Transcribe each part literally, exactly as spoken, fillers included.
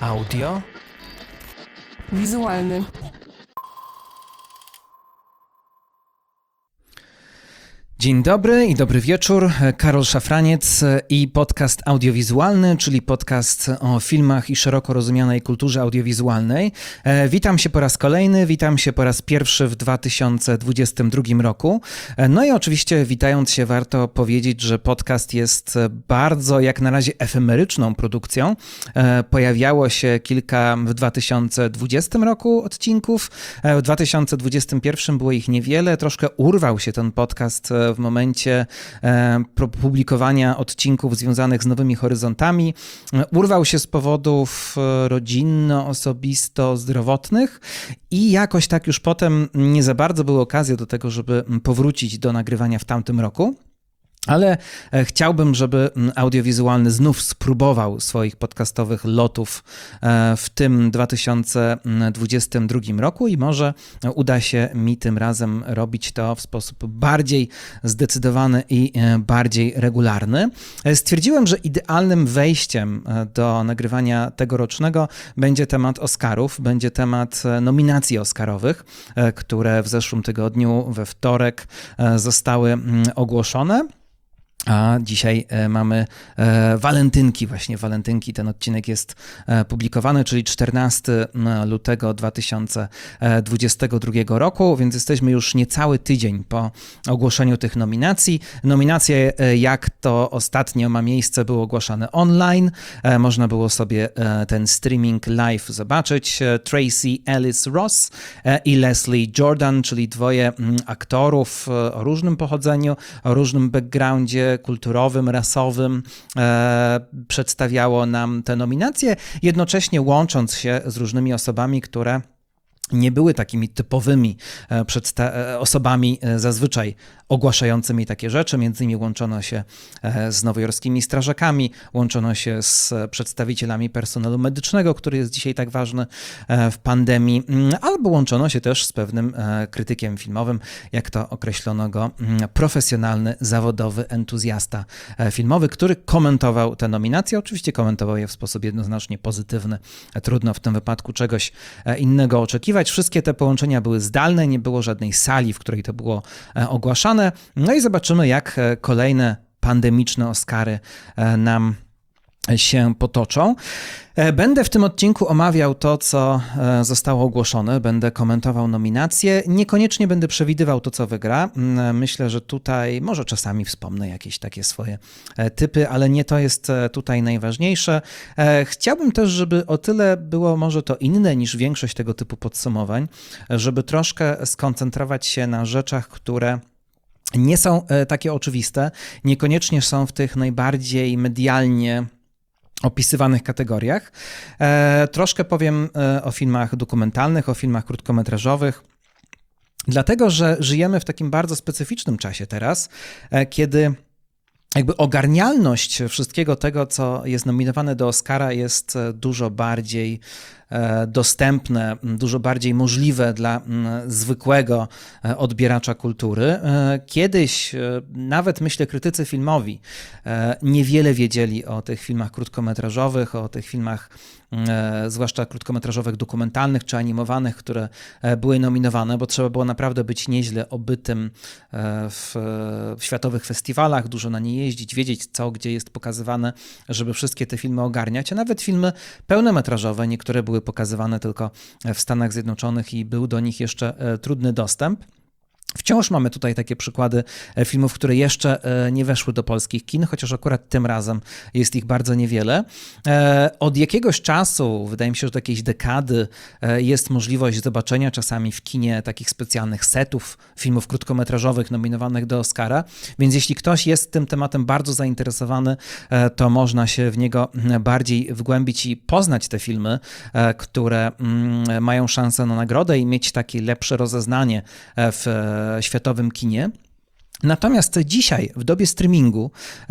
Audio. Wizualny. Dzień dobry i dobry wieczór. Karol Szafraniec i podcast audiowizualny, czyli podcast o filmach i szeroko rozumianej kulturze audiowizualnej. Witam się po raz kolejny, witam się po raz pierwszy w dwa tysiące dwudziestym drugim roku. No i oczywiście witając się warto powiedzieć, że podcast jest bardzo jak na razie efemeryczną produkcją. Pojawiało się kilka w dwa tysiące dwudziestym roku odcinków, w dwa tysiące dwudziestym pierwszym było ich niewiele, troszkę urwał się ten podcast w momencie e, publikowania odcinków związanych z Nowymi Horyzontami. Urwał się z powodów rodzinno-osobisto-zdrowotnych i jakoś tak już potem nie za bardzo były okazje do tego, żeby powrócić do nagrywania w tamtym roku. Ale chciałbym, żeby audiowizualny znów spróbował swoich podcastowych lotów w tym dwa tysiące dwudziestym drugim roku i może uda się mi tym razem robić to w sposób bardziej zdecydowany i bardziej regularny. Stwierdziłem, że idealnym wejściem do nagrywania tegorocznego będzie temat Oscarów, będzie temat nominacji Oscarowych, które w zeszłym tygodniu we wtorek zostały ogłoszone. A dzisiaj mamy walentynki, właśnie walentynki. Ten odcinek jest publikowany, czyli czternastego lutego dwa tysiące dwudziestego drugiego roku, więc jesteśmy już niecały tydzień po ogłoszeniu tych nominacji. Nominacje, jak to ostatnio ma miejsce, były ogłaszane online. Można było sobie ten streaming live zobaczyć. Tracy Ellis Ross i Leslie Jordan, czyli dwoje aktorów o różnym pochodzeniu, o różnym backgroundzie kulturowym, rasowym, e, przedstawiało nam te nominacje, jednocześnie łącząc się z różnymi osobami, które nie były takimi typowymi przedsta- osobami zazwyczaj ogłaszającymi takie rzeczy. Między innymi łączono się z nowojorskimi strażakami, łączono się z przedstawicielami personelu medycznego, który jest dzisiaj tak ważny w pandemii, albo łączono się też z pewnym krytykiem filmowym, jak to określono go, profesjonalny, zawodowy entuzjasta filmowy, który komentował te nominacje. Oczywiście komentował je w sposób jednoznacznie pozytywny. Trudno w tym wypadku czegoś innego oczekiwać. Wszystkie te połączenia były zdalne, nie było żadnej sali, w której to było ogłaszane. No i zobaczymy, jak kolejne pandemiczne Oscary nam się potoczą. Będę w tym odcinku omawiał to, co zostało ogłoszone, będę komentował nominacje, niekoniecznie będę przewidywał to, co wygra. Myślę, że tutaj może czasami wspomnę jakieś takie swoje typy, ale nie to jest tutaj najważniejsze. Chciałbym też, żeby o tyle było może to inne niż większość tego typu podsumowań, żeby troszkę skoncentrować się na rzeczach, które nie są takie oczywiste, niekoniecznie są w tych najbardziej medialnie opisywanych kategoriach. E, troszkę powiem o filmach dokumentalnych, o filmach krótkometrażowych, dlatego że żyjemy w takim bardzo specyficznym czasie teraz, e, kiedy jakby ogarnialność wszystkiego tego, co jest nominowane do Oscara, jest dużo bardziej dostępne, dużo bardziej możliwe dla zwykłego odbieracza kultury. Kiedyś nawet, myślę, krytycy filmowi niewiele wiedzieli o tych filmach krótkometrażowych, o tych filmach zwłaszcza krótkometrażowych, dokumentalnych czy animowanych, które były nominowane, bo trzeba było naprawdę być nieźle obytym w, w światowych festiwalach, dużo na nie jeździć, wiedzieć co, gdzie jest pokazywane, żeby wszystkie te filmy ogarniać, a nawet filmy pełnometrażowe, niektóre były pokazywane tylko w Stanach Zjednoczonych i był do nich jeszcze trudny dostęp. Wciąż mamy tutaj takie przykłady filmów, które jeszcze nie weszły do polskich kin, chociaż akurat tym razem jest ich bardzo niewiele. Od jakiegoś czasu, wydaje mi się, że do jakiejś dekady, jest możliwość zobaczenia czasami w kinie takich specjalnych setów filmów krótkometrażowych nominowanych do Oscara, więc jeśli ktoś jest tym tematem bardzo zainteresowany, to można się w niego bardziej wgłębić i poznać te filmy, które mają szansę na nagrodę i mieć takie lepsze rozeznanie w światowym kinie. Natomiast dzisiaj, w dobie streamingu,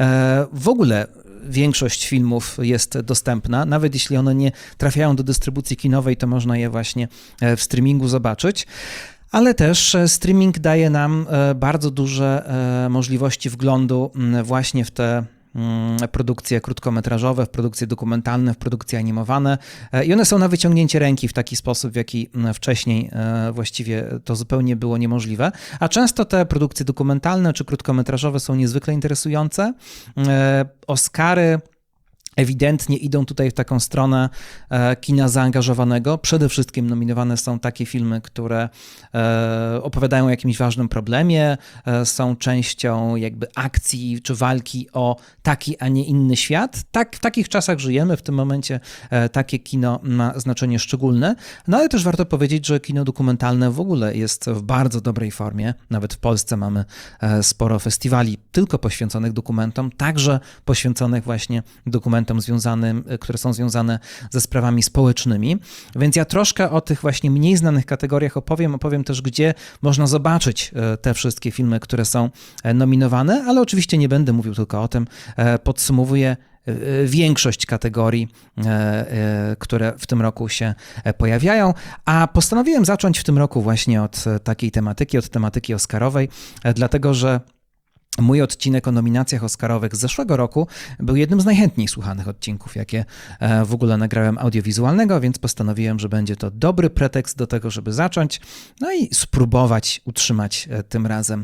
w ogóle większość filmów jest dostępna. Nawet jeśli one nie trafiają do dystrybucji kinowej, to można je właśnie w streamingu zobaczyć. Ale też streaming daje nam bardzo duże możliwości wglądu właśnie w te produkcje krótkometrażowe, w produkcje dokumentalne, w produkcje animowane i one są na wyciągnięcie ręki w taki sposób, w jaki wcześniej właściwie to zupełnie było niemożliwe. A często te produkcje dokumentalne czy krótkometrażowe są niezwykle interesujące. Oscary ewidentnie idą tutaj w taką stronę kina zaangażowanego. Przede wszystkim nominowane są takie filmy, które opowiadają o jakimś ważnym problemie, są częścią jakby akcji czy walki o taki, a nie inny świat. Tak, w takich czasach żyjemy, w tym momencie takie kino ma znaczenie szczególne. No ale też warto powiedzieć, że kino dokumentalne w ogóle jest w bardzo dobrej formie. Nawet w Polsce mamy sporo festiwali tylko poświęconych dokumentom, także poświęconych właśnie dokumentom związanym, które są związane ze sprawami społecznymi. Więc ja troszkę o tych właśnie mniej znanych kategoriach opowiem, opowiem też, gdzie można zobaczyć te wszystkie filmy, które są nominowane, ale oczywiście nie będę mówił tylko o tym. Podsumowuję większość kategorii, które w tym roku się pojawiają, a postanowiłem zacząć w tym roku właśnie od takiej tematyki, od tematyki oscarowej, dlatego że mój odcinek o nominacjach oscarowych z zeszłego roku był jednym z najchętniej słuchanych odcinków, jakie w ogóle nagrałem audiowizualnego, więc postanowiłem, że będzie to dobry pretekst do tego, żeby zacząć, no i spróbować utrzymać tym razem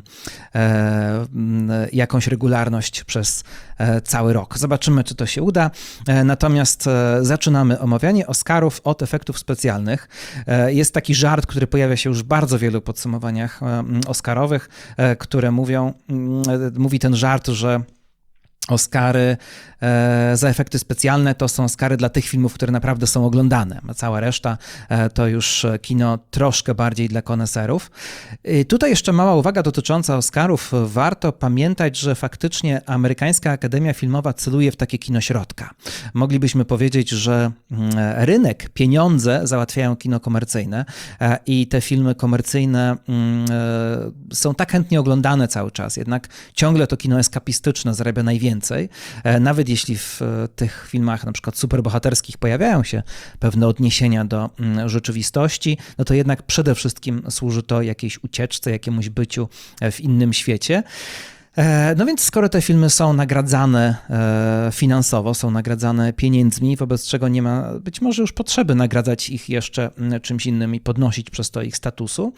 jakąś regularność przez cały rok. Zobaczymy, czy to się uda. Natomiast zaczynamy omawianie Oscarów od efektów specjalnych. Jest taki żart, który pojawia się już w bardzo wielu podsumowaniach oscarowych, które mówią, mówi ten żart, że Oscary e, za efekty specjalne to są Oscary dla tych filmów, które naprawdę są oglądane, a cała reszta e, to już kino troszkę bardziej dla koneserów. E, tutaj jeszcze mała uwaga dotycząca Oscarów. Warto pamiętać, że faktycznie amerykańska Akademia Filmowa celuje w takie kino środka. Moglibyśmy powiedzieć, że e, rynek, pieniądze załatwiają kino komercyjne e, i te filmy komercyjne e, są tak chętnie oglądane cały czas, jednak ciągle to kino eskapistyczne zarabia najwięcej. Nawet jeśli w tych filmach na przykład superbohaterskich pojawiają się pewne odniesienia do rzeczywistości, no to jednak przede wszystkim służy to jakiejś ucieczce, jakiemuś byciu w innym świecie. No więc skoro te filmy są nagradzane finansowo, są nagradzane pieniędzmi, wobec czego nie ma być może już potrzeby nagradzać ich jeszcze czymś innym i podnosić przez to ich statusu,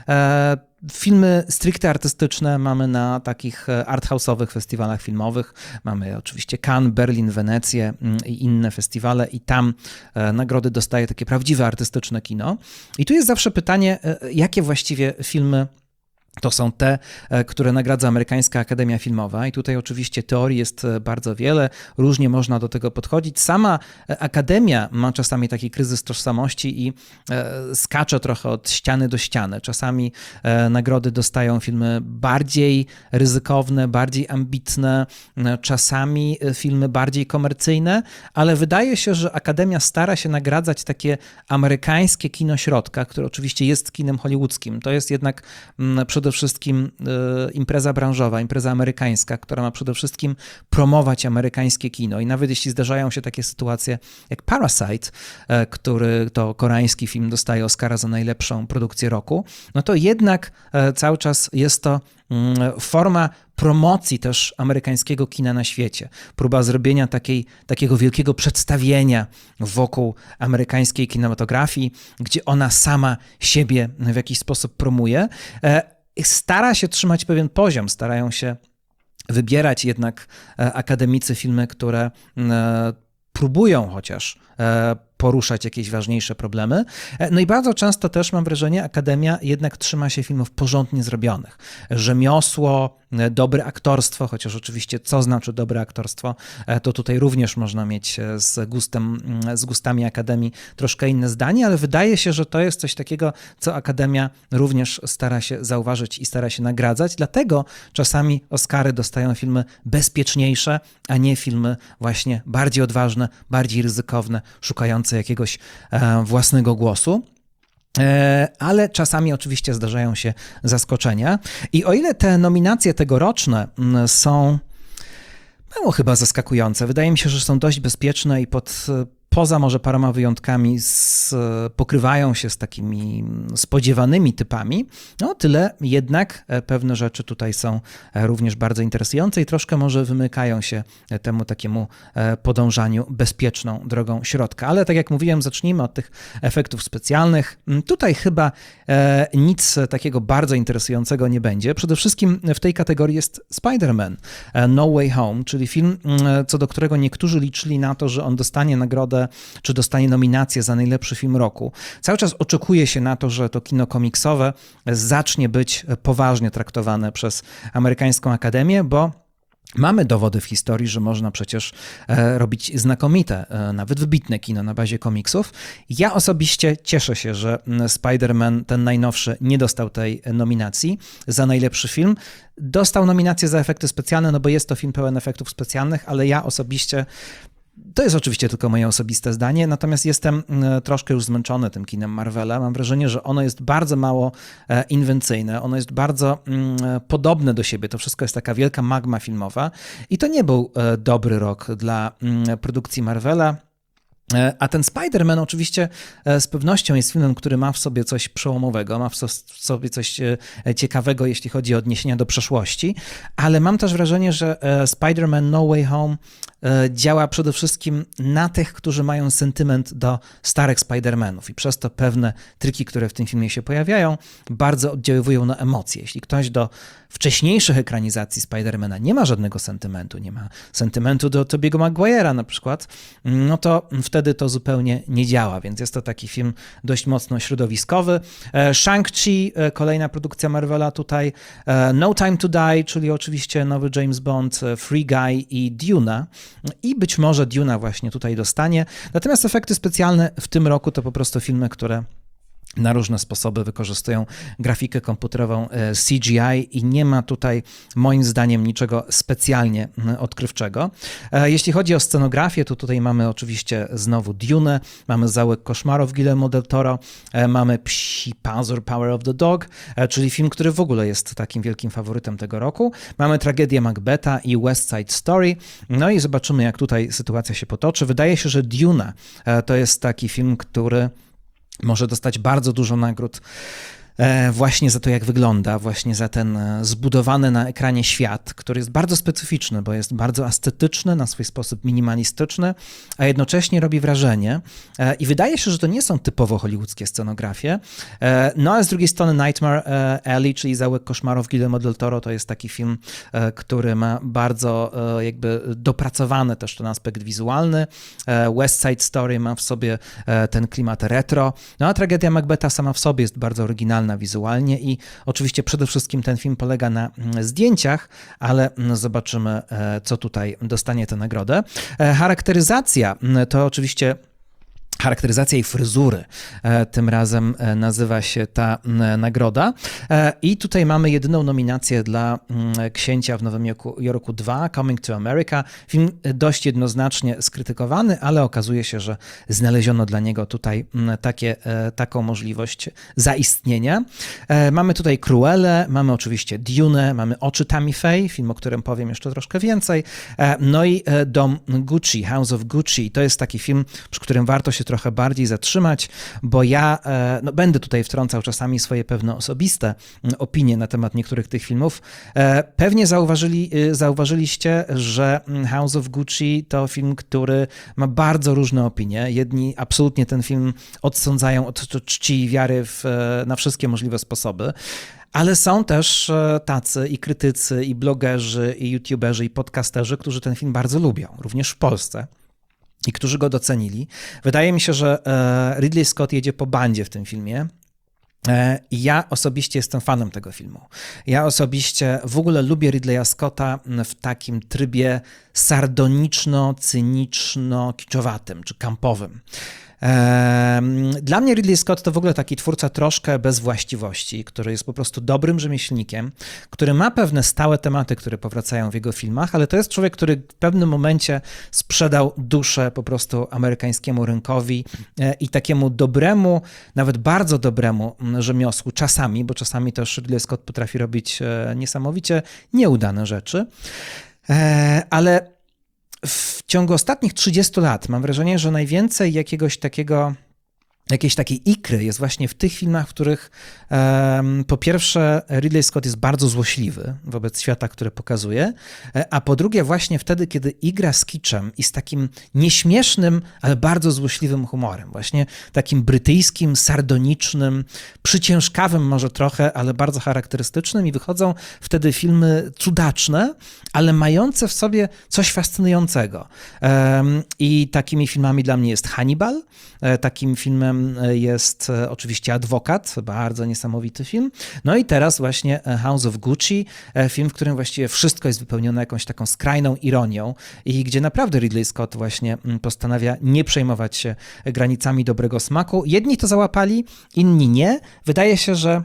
filmy stricte artystyczne mamy na takich arthouse'owych festiwalach filmowych. Mamy oczywiście Cannes, Berlin, Wenecję i inne festiwale i tam nagrody dostaje takie prawdziwe artystyczne kino. I tu jest zawsze pytanie, jakie właściwie filmy to są te, które nagradza Amerykańska Akademia Filmowa i tutaj oczywiście teorii jest bardzo wiele, różnie można do tego podchodzić. Sama Akademia ma czasami taki kryzys tożsamości i skacze trochę od ściany do ściany. Czasami nagrody dostają filmy bardziej ryzykowne, bardziej ambitne, czasami filmy bardziej komercyjne, ale wydaje się, że Akademia stara się nagradzać takie amerykańskie kino środka, które oczywiście jest kinem hollywoodzkim. To jest jednak przede przede wszystkim impreza branżowa, impreza amerykańska, która ma przede wszystkim promować amerykańskie kino. I nawet jeśli zdarzają się takie sytuacje jak Parasite, który to koreański film dostaje Oscara za najlepszą produkcję roku, no to jednak cały czas jest to forma promocji też amerykańskiego kina na świecie. Próba zrobienia takiej, takiego wielkiego przedstawienia wokół amerykańskiej kinematografii, gdzie ona sama siebie w jakiś sposób promuje. Stara się trzymać pewien poziom, starają się wybierać jednak akademicy filmy, które próbują chociaż poruszać jakieś ważniejsze problemy. No i bardzo często też mam wrażenie, Akademia jednak trzyma się filmów porządnie zrobionych. Rzemiosło, dobre aktorstwo, chociaż oczywiście co znaczy dobre aktorstwo, to tutaj również można mieć z gustem, z gustami Akademii troszkę inne zdanie, ale wydaje się, że to jest coś takiego, co Akademia również stara się zauważyć i stara się nagradzać, dlatego czasami Oscary dostają filmy bezpieczniejsze, a nie filmy właśnie bardziej odważne, bardziej ryzykowne, szukające jakiegoś własnego głosu. Ale czasami oczywiście zdarzają się zaskoczenia. I o ile te nominacje tegoroczne są mało chyba zaskakujące, wydaje mi się, że są dość bezpieczne i pod poza może paroma wyjątkami z, pokrywają się z takimi spodziewanymi typami, no tyle jednak pewne rzeczy tutaj są również bardzo interesujące i troszkę może wymykają się temu takiemu podążaniu bezpieczną drogą środka. Ale tak jak mówiłem, zacznijmy od tych efektów specjalnych. Tutaj chyba nic takiego bardzo interesującego nie będzie. Przede wszystkim w tej kategorii jest Spider-Man No Way Home, czyli film, co do którego niektórzy liczyli na to, że on dostanie nagrodę, czy dostanie nominację za najlepszy film roku. Cały czas oczekuje się na to, że to kino komiksowe zacznie być poważnie traktowane przez amerykańską akademię, bo mamy dowody w historii, że można przecież robić znakomite, nawet wybitne kino na bazie komiksów. Ja osobiście cieszę się, że Spider-Man, ten najnowszy, nie dostał tej nominacji za najlepszy film. Dostał nominację za efekty specjalne, no bo jest to film pełen efektów specjalnych, ale ja osobiście, to jest oczywiście tylko moje osobiste zdanie, natomiast jestem troszkę już zmęczony tym kinem Marvela. Mam wrażenie, że ono jest bardzo mało inwencyjne, ono jest bardzo podobne do siebie. To wszystko jest taka wielka magma filmowa i to nie był dobry rok dla produkcji Marvela. A ten Spider-Man oczywiście z pewnością jest filmem, który ma w sobie coś przełomowego, ma w sobie coś ciekawego, jeśli chodzi o odniesienia do przeszłości, ale mam też wrażenie, że Spider-Man No Way Home działa przede wszystkim na tych, którzy mają sentyment do starych Spider-Manów i przez to pewne triki, które w tym filmie się pojawiają, bardzo oddziaływują na emocje. Jeśli ktoś do wcześniejszych ekranizacji Spider-Mana nie ma żadnego sentymentu, nie ma sentymentu do Tobiego Maguire'a na przykład, no to wtedy to zupełnie nie działa, więc jest to taki film dość mocno środowiskowy. Shang-Chi, kolejna produkcja Marvela tutaj, No Time to Die, czyli oczywiście nowy James Bond, Free Guy i Duna. I być może Duna właśnie tutaj dostanie. Natomiast efekty specjalne w tym roku to po prostu filmy, które na różne sposoby wykorzystują grafikę komputerową C G I i nie ma tutaj moim zdaniem niczego specjalnie odkrywczego. Jeśli chodzi o scenografię, to tutaj mamy oczywiście znowu Dune, mamy Zaułek koszmarów Guillermo del Toro, mamy Psi Pazur Power of the Dog, czyli film, który w ogóle jest takim wielkim faworytem tego roku. Mamy tragedię Macbetha i West Side Story. No i zobaczymy, jak tutaj sytuacja się potoczy. Wydaje się, że Duna to jest taki film, który może dostać bardzo dużo nagród właśnie za to, jak wygląda, właśnie za ten zbudowany na ekranie świat, który jest bardzo specyficzny, bo jest bardzo estetyczny, na swój sposób minimalistyczny, a jednocześnie robi wrażenie. I wydaje się, że to nie są typowo hollywoodzkie scenografie. No ale z drugiej strony Nightmare Alley, czyli Zaułek koszmarów Guillermo del Toro, to jest taki film, który ma bardzo jakby dopracowany też ten aspekt wizualny. West Side Story ma w sobie ten klimat retro. No a tragedia Macbetha sama w sobie jest bardzo oryginalna wizualnie i oczywiście przede wszystkim ten film polega na zdjęciach, ale zobaczymy, co tutaj dostanie tę nagrodę. Charakteryzacja to oczywiście charakteryzacja i fryzury. Tym razem nazywa się ta nagroda. I tutaj mamy jedyną nominację dla Księcia w Nowym Jorku dwa, Coming to America. Film dość jednoznacznie skrytykowany, ale okazuje się, że znaleziono dla niego tutaj takie, taką możliwość zaistnienia. Mamy tutaj Cruellę, mamy oczywiście Dune, mamy Oczy Tammy Faye, film, o którym powiem jeszcze troszkę więcej. No i Dom Gucci, House of Gucci. To jest taki film, przy którym warto się trochę bardziej zatrzymać, bo ja no, będę tutaj wtrącał czasami swoje pewne osobiste opinie na temat niektórych tych filmów. Pewnie zauważyli, zauważyliście, że House of Gucci to film, który ma bardzo różne opinie. Jedni absolutnie ten film odsądzają od czci i wiary w, na wszystkie możliwe sposoby. Ale są też tacy i krytycy, i blogerzy, i youtuberzy, i podcasterzy, którzy ten film bardzo lubią, również w Polsce. I którzy go docenili. Wydaje mi się, że Ridley Scott jedzie po bandzie w tym filmie. Ja osobiście jestem fanem tego filmu. Ja osobiście w ogóle lubię Ridleya Scotta w takim trybie sardoniczno-cyniczno-kiczowatym czy kampowym. Dla mnie Ridley Scott to w ogóle taki twórca troszkę bez właściwości, który jest po prostu dobrym rzemieślnikiem, który ma pewne stałe tematy, które powracają w jego filmach, ale to jest człowiek, który w pewnym momencie sprzedał duszę po prostu amerykańskiemu rynkowi i takiemu dobremu, nawet bardzo dobremu rzemiosłu czasami, bo czasami też Ridley Scott potrafi robić niesamowicie nieudane rzeczy, ale w ciągu ostatnich trzydziestu lat mam wrażenie, że najwięcej jakiegoś takiego jakiejś takiej ikry jest właśnie w tych filmach, w których um, po pierwsze Ridley Scott jest bardzo złośliwy wobec świata, który pokazuje, a po drugie właśnie wtedy, kiedy igra z kiczem i z takim nieśmiesznym, ale bardzo złośliwym humorem. Właśnie takim brytyjskim, sardonicznym, przyciężkawym może trochę, ale bardzo charakterystycznym i wychodzą wtedy filmy cudaczne, ale mające w sobie coś fascynującego. Um, I takimi filmami dla mnie jest Hannibal, takim filmem jest oczywiście Adwokat, bardzo niesamowity film. No i teraz właśnie House of Gucci, film, w którym właściwie wszystko jest wypełnione jakąś taką skrajną ironią i gdzie naprawdę Ridley Scott właśnie postanawia nie przejmować się granicami dobrego smaku. Jedni to załapali, inni nie. Wydaje się, że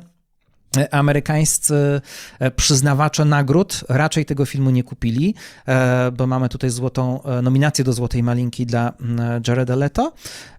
amerykańscy przyznawacze nagród raczej tego filmu nie kupili, bo mamy tutaj złotą nominację do Złotej Malinki dla Jareda Leto.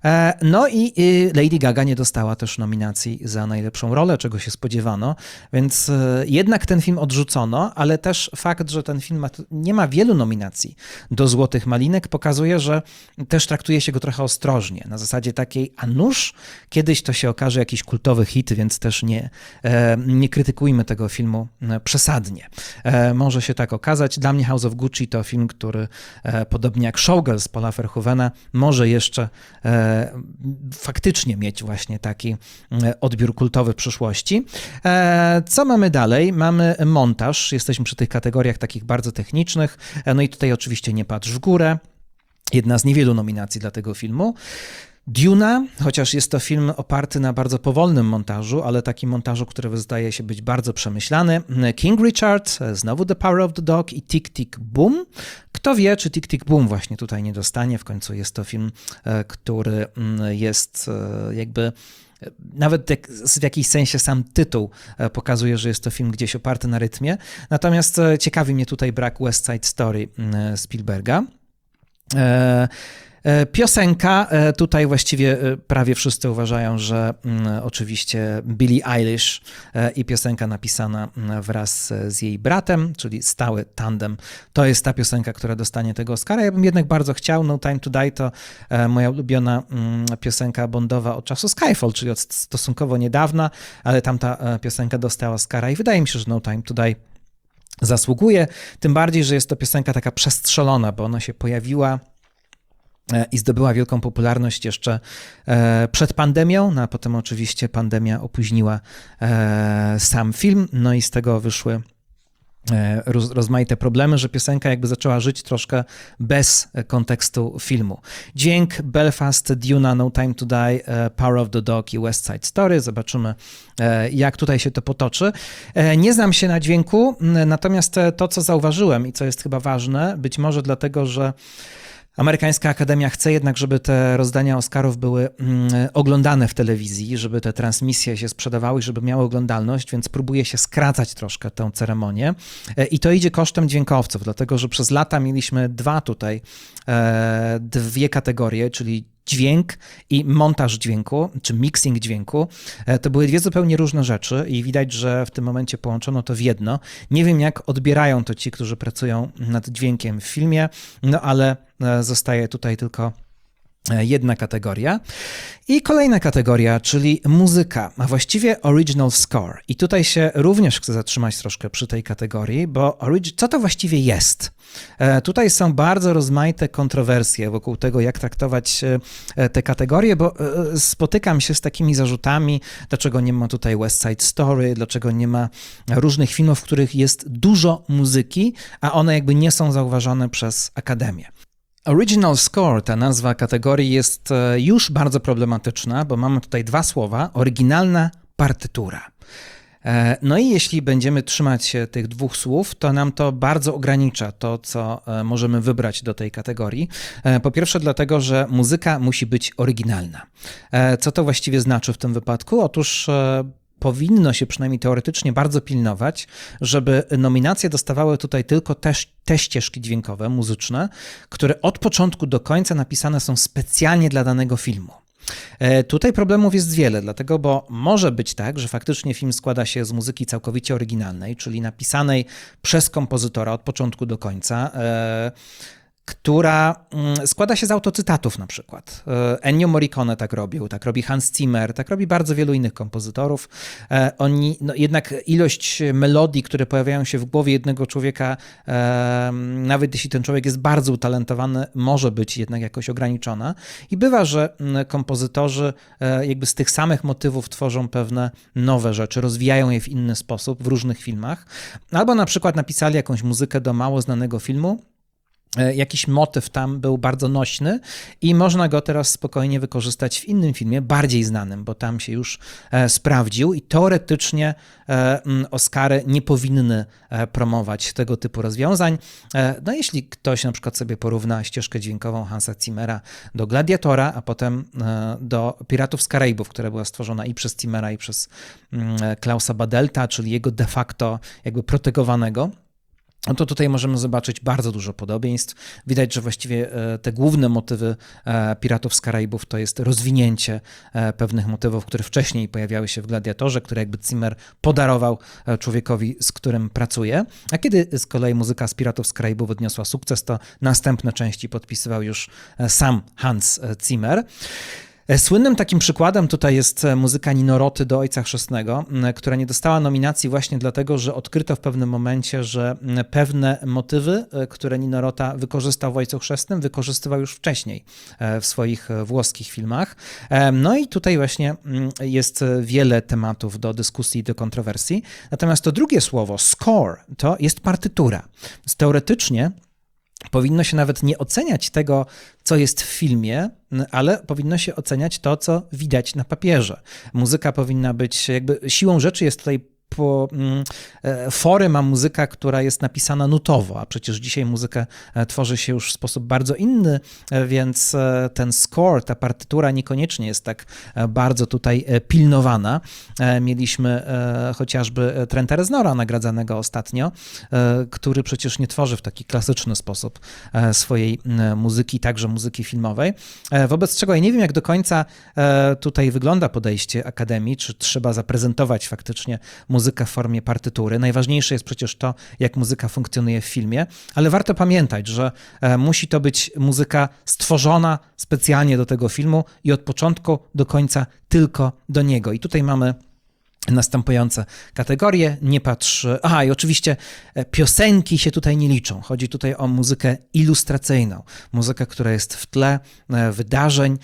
No i Lady Gaga nie dostała też nominacji za najlepszą rolę, czego się spodziewano, więc jednak ten film odrzucono, ale też fakt, że ten film ma, nie ma wielu nominacji do Złotych Malinek, pokazuje, że też traktuje się go trochę ostrożnie, na zasadzie takiej, a nuż kiedyś to się okaże jakiś kultowy hit, więc też nie nie krytykujmy tego filmu przesadnie. Może się tak okazać. Dla mnie House of Gucci to film, który podobnie jak Showgirls Paula Verhoevena może jeszcze faktycznie mieć właśnie taki odbiór kultowy w przyszłości. Co mamy dalej? Mamy montaż. Jesteśmy przy tych kategoriach takich bardzo technicznych. No i tutaj oczywiście Nie patrz w górę. Jedna z niewielu nominacji dla tego filmu. Duna, chociaż jest to film oparty na bardzo powolnym montażu, ale takim montażu, który zdaje się być bardzo przemyślany. King Richard, znowu The Power of the Dog i Tick, Tick, Boom. Kto wie, czy Tick, Tick, Boom właśnie tutaj nie dostanie. W końcu jest to film, który jest jakby... Nawet w jakimś sensie sam tytuł pokazuje, że jest to film gdzieś oparty na rytmie. Natomiast ciekawi mnie tutaj brak West Side Story Spielberga. Piosenka, tutaj właściwie prawie wszyscy uważają, że oczywiście Billie Eilish i piosenka napisana wraz z jej bratem, czyli stały tandem, to jest ta piosenka, która dostanie tego Oscara. Ja bym jednak bardzo chciał, No Time to Die to moja ulubiona piosenka bondowa od czasu Skyfall, czyli od stosunkowo niedawna, ale tamta piosenka dostała Oscara i wydaje mi się, że No Time to Die zasługuje, tym bardziej, że jest to piosenka taka przestrzelona, bo ona się pojawiła i zdobyła wielką popularność jeszcze przed pandemią, no a potem oczywiście pandemia opóźniła sam film, no i z tego wyszły rozmaite problemy, że piosenka jakby zaczęła żyć troszkę bez kontekstu filmu. Dźwięk, Belfast, Duna, No Time to Die, Power of the Dog i West Side Story. Zobaczymy, jak tutaj się to potoczy. Nie znam się na dźwięku, natomiast to, co zauważyłem i co jest chyba ważne, być może dlatego, że Amerykańska Akademia chce jednak, żeby te rozdania Oscarów były mm, oglądane w telewizji, żeby te transmisje się sprzedawały, żeby miały oglądalność, więc próbuje się skracać troszkę tę ceremonię. E, I to idzie kosztem dźwiękowców, dlatego że przez lata mieliśmy dwa tutaj, e, dwie kategorie, czyli dźwięk i montaż dźwięku, czy mixing dźwięku. To były dwie zupełnie różne rzeczy i widać, że w tym momencie połączono to w jedno. Nie wiem, jak odbierają to ci, którzy pracują nad dźwiękiem w filmie, no ale zostaje tutaj tylko jedna kategoria. I kolejna kategoria, czyli muzyka, a właściwie original score. I tutaj się również chcę zatrzymać troszkę przy tej kategorii, bo origi- co to właściwie jest? E, tutaj są bardzo rozmaite kontrowersje wokół tego, jak traktować e, te kategorie, bo e, spotykam się z takimi zarzutami, dlaczego nie ma tutaj West Side Story, dlaczego nie ma różnych filmów, w których jest dużo muzyki, a one jakby nie są zauważone przez Akademię. Original score, ta nazwa kategorii jest już bardzo problematyczna, bo mamy tutaj dwa słowa, oryginalna partytura. No i jeśli będziemy trzymać się tych dwóch słów, to nam to bardzo ogranicza to, co możemy wybrać do tej kategorii. Po pierwsze dlatego, że muzyka musi być oryginalna. Co to właściwie znaczy w tym wypadku? Otóż powinno się przynajmniej teoretycznie bardzo pilnować, żeby nominacje dostawały tutaj tylko te, te ścieżki dźwiękowe, muzyczne, które od początku do końca napisane są specjalnie dla danego filmu. Tutaj problemów jest wiele, dlatego, bo może być tak, że faktycznie film składa się z muzyki całkowicie oryginalnej, czyli napisanej przez kompozytora od początku do końca, która składa się z autocytatów na przykład. Ennio Morricone tak robił, tak robi Hans Zimmer, tak robi bardzo wielu innych kompozytorów. Oni, no jednak ilość melodii, które pojawiają się w głowie jednego człowieka, nawet jeśli ten człowiek jest bardzo utalentowany, może być jednak jakoś ograniczona. I bywa, że kompozytorzy jakby z tych samych motywów tworzą pewne nowe rzeczy, rozwijają je w inny sposób w różnych filmach. Albo na przykład napisali jakąś muzykę do mało znanego filmu, jakiś motyw tam był bardzo nośny i można go teraz spokojnie wykorzystać w innym filmie, bardziej znanym, bo tam się już e, sprawdził i teoretycznie e, Oscary nie powinny e, promować tego typu rozwiązań. E, no jeśli ktoś na przykład sobie porówna ścieżkę dźwiękową Hansa Zimmera do Gladiatora, a potem e, do Piratów z Karaibów, która była stworzona i przez Zimmera, i przez e, Klausa Badelta, czyli jego de facto jakby protegowanego, no to tutaj możemy zobaczyć bardzo dużo podobieństw. Widać, że właściwie te główne motywy Piratów z Karaibów to jest rozwinięcie pewnych motywów, które wcześniej pojawiały się w Gladiatorze, które jakby Zimmer podarował człowiekowi, z którym pracuje. A kiedy z kolei muzyka z Piratów z Karaibów odniosła sukces, to następne części podpisywał już sam Hans Zimmer. Słynnym takim przykładem tutaj jest muzyka Nino Roty do Ojca Chrzestnego, która nie dostała nominacji właśnie dlatego, że odkryto w pewnym momencie, że pewne motywy, które Nino Rota wykorzystał w Ojcu Chrzestnym, wykorzystywał już wcześniej w swoich włoskich filmach. No i tutaj właśnie jest wiele tematów do dyskusji i do kontrowersji. Natomiast to drugie słowo, score, to jest partytura. Więc teoretycznie powinno się nawet nie oceniać tego, co jest w filmie, ale powinno się oceniać to, co widać na papierze. Muzyka powinna być, jakby siłą rzeczy jest tutaj po fory ma muzyka, która jest napisana nutowo, a przecież dzisiaj muzykę tworzy się już w sposób bardzo inny, więc ten score, ta partytura niekoniecznie jest tak bardzo tutaj pilnowana. Mieliśmy chociażby Trenta Reznora nagradzanego ostatnio, który przecież nie tworzy w taki klasyczny sposób swojej muzyki, także muzyki filmowej. Wobec czego ja nie wiem, jak do końca tutaj wygląda podejście Akademii, czy trzeba zaprezentować faktycznie muzykę w formie partytury. Najważniejsze jest przecież to, jak muzyka funkcjonuje w filmie, ale warto pamiętać, że musi to być muzyka stworzona specjalnie do tego filmu i od początku do końca tylko do niego. I tutaj mamy następujące kategorie. Nie patrz... Aha, i oczywiście piosenki się tutaj nie liczą. Chodzi tutaj o muzykę ilustracyjną. Muzykę, która jest w tle wydarzeń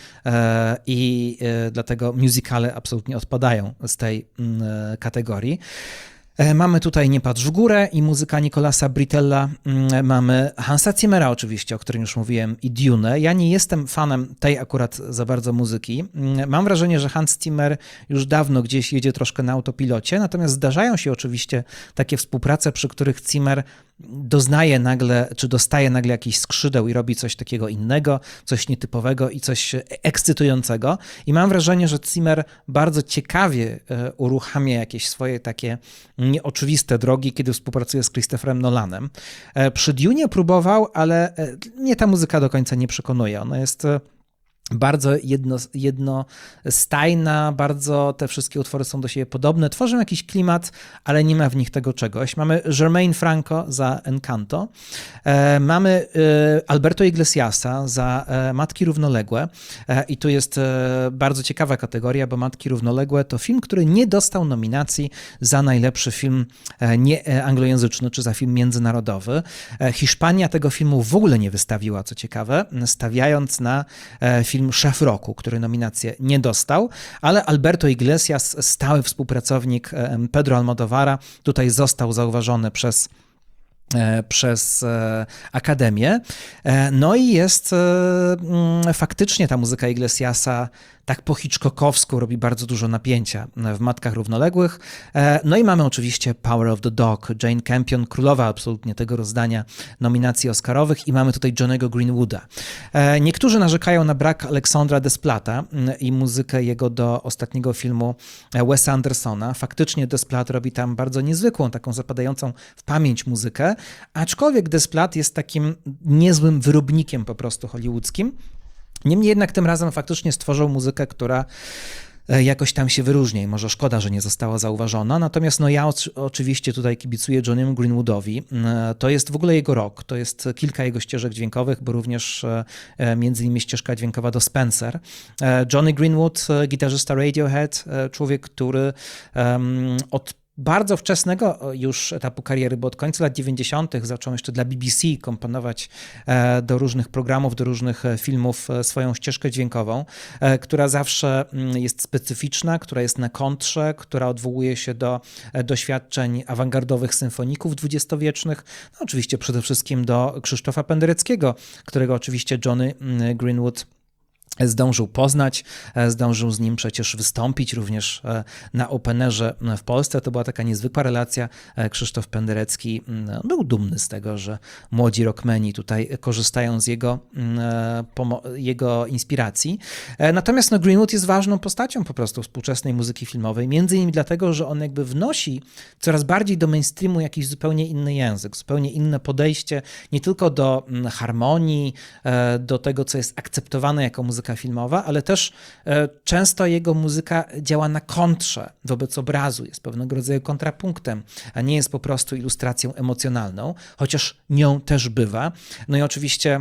i dlatego musicale absolutnie odpadają z tej kategorii. Mamy tutaj Nie patrz w górę i muzyka Nicolasa Britella. Mamy Hansa Zimmera oczywiście, o którym już mówiłem, i Dune. Ja nie jestem fanem tej akurat za bardzo muzyki. Mam wrażenie, że Hans Zimmer już dawno gdzieś jedzie troszkę na autopilocie, natomiast zdarzają się oczywiście takie współprace, przy których Zimmer doznaje nagle, czy dostaje nagle jakichś skrzydeł i robi coś takiego innego, coś nietypowego i coś ekscytującego. I mam wrażenie, że Zimmer bardzo ciekawie uruchamia jakieś swoje takie nieoczywiste drogi, kiedy współpracuje z Christopherem Nolanem. Przy Dune próbował, ale mnie ta muzyka do końca nie przekonuje. Ona jest bardzo jedno, jednostajna, bardzo te wszystkie utwory są do siebie podobne, tworzą jakiś klimat, ale nie ma w nich tego czegoś. Mamy Jermaine Franco za Encanto, e, mamy e, Alberto Iglesiasa za e, Matki Równoległe e, i tu jest e, bardzo ciekawa kategoria, bo Matki Równoległe to film, który nie dostał nominacji za najlepszy film e, nie e, anglojęzyczny, czy za film międzynarodowy. E, Hiszpania tego filmu w ogóle nie wystawiła, co ciekawe, stawiając na e, film Szef Roku, który nominację nie dostał, ale Alberto Iglesias, stały współpracownik Pedro Almodovara, tutaj został zauważony przez przez Akademię. No i jest faktycznie ta muzyka Iglesiasa tak po Hitchcockowsku robi bardzo dużo napięcia w Matkach Równoległych. No i mamy oczywiście Power of the Dog, Jane Campion, królowa absolutnie tego rozdania nominacji oscarowych i mamy tutaj Johnny'ego Greenwooda. Niektórzy narzekają na brak Aleksandra Desplata i muzykę jego do ostatniego filmu Wesa Andersona. Faktycznie Desplat robi tam bardzo niezwykłą, taką zapadającą w pamięć muzykę, aczkolwiek Desplat jest takim niezłym wyrobnikiem po prostu hollywoodzkim. Niemniej jednak tym razem faktycznie stworzył muzykę, która jakoś tam się wyróżnia i może szkoda, że nie została zauważona. Natomiast no ja oczywiście tutaj kibicuję Johniemu Greenwoodowi. To jest w ogóle jego rok, to jest kilka jego ścieżek dźwiękowych, bo również między innymi ścieżka dźwiękowa do Spencer. Johnny Greenwood, gitarzysta Radiohead, człowiek, który od bardzo wczesnego już etapu kariery, bo od końca lat dziewięćdziesiątych zaczął jeszcze dla B B C komponować do różnych programów, do różnych filmów swoją ścieżkę dźwiękową, która zawsze jest specyficzna, która jest na kontrze, która odwołuje się do doświadczeń awangardowych symfoników dwudziestowiecznych, no oczywiście przede wszystkim do Krzysztofa Pendereckiego, którego oczywiście Johnny Greenwood zdążył poznać, zdążył z nim przecież wystąpić również na Openerze w Polsce. To była taka niezwykła relacja. Krzysztof Penderecki był dumny z tego, że młodzi rockmeni tutaj korzystają z jego, jego inspiracji. Natomiast no, Greenwood jest ważną postacią po prostu współczesnej muzyki filmowej, między innymi dlatego, że on jakby wnosi coraz bardziej do mainstreamu jakiś zupełnie inny język, zupełnie inne podejście, nie tylko do harmonii, do tego, co jest akceptowane jako muzyka filmowa, ale też często jego muzyka działa na kontrze wobec obrazu, jest pewnego rodzaju kontrapunktem, a nie jest po prostu ilustracją emocjonalną, chociaż nią też bywa. No i oczywiście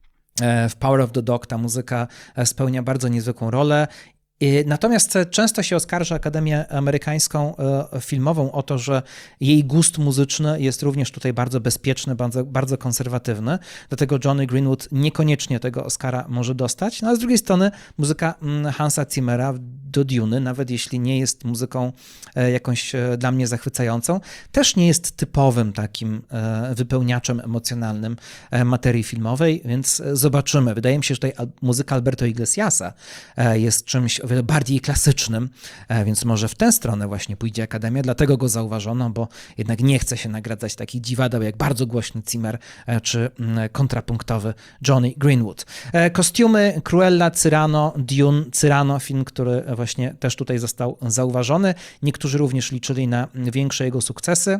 w Power of the Dog ta muzyka spełnia bardzo niezwykłą rolę. Natomiast często się oskarża Akademię Amerykańską Filmową o to, że jej gust muzyczny jest również tutaj bardzo bezpieczny, bardzo, bardzo konserwatywny, dlatego Johnny Greenwood niekoniecznie tego Oscara może dostać, no a z drugiej strony muzyka Hansa Zimmera do Duny, nawet jeśli nie jest muzyką jakąś dla mnie zachwycającą, też nie jest typowym takim wypełniaczem emocjonalnym materii filmowej, więc zobaczymy. Wydaje mi się, że tutaj muzyka Alberto Iglesiasa jest czymś o wiele bardziej klasycznym, więc może w tę stronę właśnie pójdzie Akademia, dlatego go zauważono, bo jednak nie chce się nagradzać takich dziwadeł jak bardzo głośny Zimmer czy kontrapunktowy Johnny Greenwood. Kostiumy Cruella, Cyrano, Dune, Cyrano, film, który właśnie też tutaj został zauważony. Niektórzy również liczyli na większe jego sukcesy.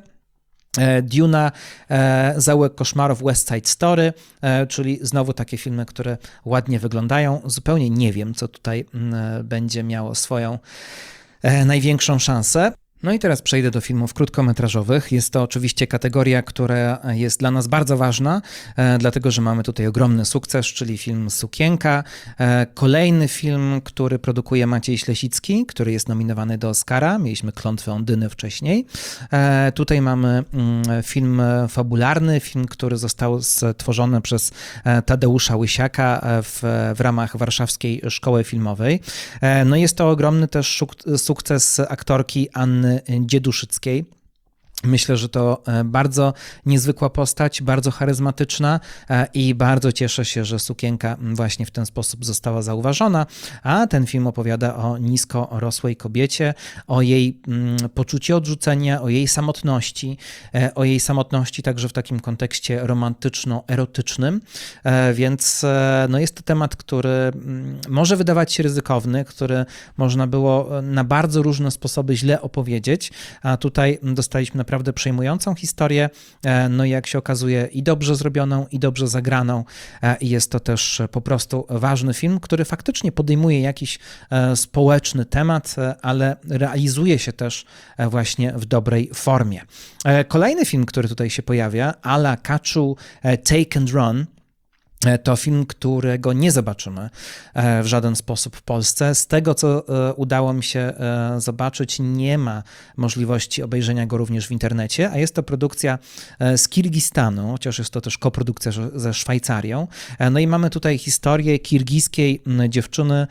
Duna, Zaułek koszmarów, West Side Story, czyli znowu takie filmy, które ładnie wyglądają. Zupełnie nie wiem, co tutaj będzie miało swoją największą szansę. No i teraz przejdę do filmów krótkometrażowych. Jest to oczywiście kategoria, która jest dla nas bardzo ważna, e, dlatego że mamy tutaj ogromny sukces, czyli film Sukienka. E, kolejny film, który produkuje Maciej Ślesicki, który jest nominowany do Oscara. Mieliśmy Klątwę Ondyny wcześniej. E, tutaj mamy mm, film fabularny, film, który został stworzony przez Tadeusza Łysiaka w, w ramach Warszawskiej Szkoły Filmowej. E, no jest to ogromny też szuk- sukces aktorki Anny Dzieduszyckiej. Myślę, że to bardzo niezwykła postać, bardzo charyzmatyczna i bardzo cieszę się, że Sukienka właśnie w ten sposób została zauważona, a ten film opowiada o nisko rosłej kobiecie, o jej poczuciu odrzucenia, o jej samotności, o jej samotności także w takim kontekście romantyczno-erotycznym, więc no jest to temat, który może wydawać się ryzykowny, który można było na bardzo różne sposoby źle opowiedzieć, a tutaj dostaliśmy naprawdę przejmującą historię, no i jak się okazuje i dobrze zrobioną, i dobrze zagraną. I jest to też po prostu ważny film, który faktycznie podejmuje jakiś społeczny temat, ale realizuje się też właśnie w dobrej formie. Kolejny film, który tutaj się pojawia, a la Kachu Take and Run, to film, którego nie zobaczymy w żaden sposób w Polsce. Z tego, co udało mi się zobaczyć, nie ma możliwości obejrzenia go również w internecie, a jest to produkcja z Kirgistanu, chociaż jest to też koprodukcja ze Szwajcarią. No i mamy tutaj historię kirgijskiej dziewczyny,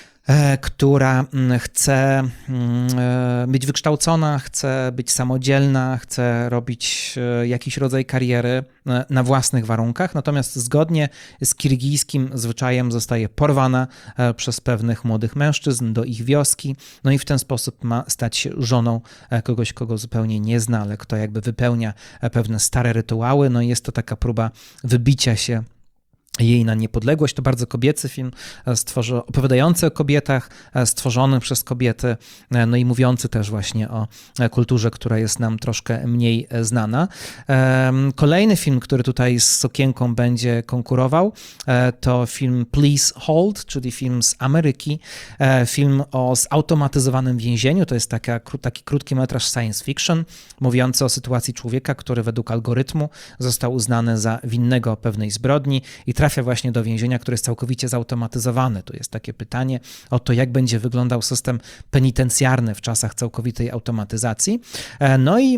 która chce być wykształcona, chce być samodzielna, chce robić jakiś rodzaj kariery na własnych warunkach, natomiast zgodnie z kirgijskim zwyczajem zostaje porwana przez pewnych młodych mężczyzn do ich wioski, no i w ten sposób ma stać się żoną kogoś, kogo zupełnie nie zna, ale kto jakby wypełnia pewne stare rytuały, no i jest to taka próba wybicia się Jej na niepodległość. To bardzo kobiecy film, stworzy, opowiadający o kobietach, stworzony przez kobiety, no i mówiący też właśnie o kulturze, która jest nam troszkę mniej znana. Kolejny film, który tutaj z Sukienką będzie konkurował, to film Please Hold, czyli film z Ameryki, film o zautomatyzowanym więzieniu. To jest taka, taki krótki metraż science fiction, mówiący o sytuacji człowieka, który według algorytmu został uznany za winnego pewnej zbrodni i trafia właśnie do więzienia, które jest całkowicie zautomatyzowane. Tu jest takie pytanie o to, jak będzie wyglądał system penitencjarny w czasach całkowitej automatyzacji. No i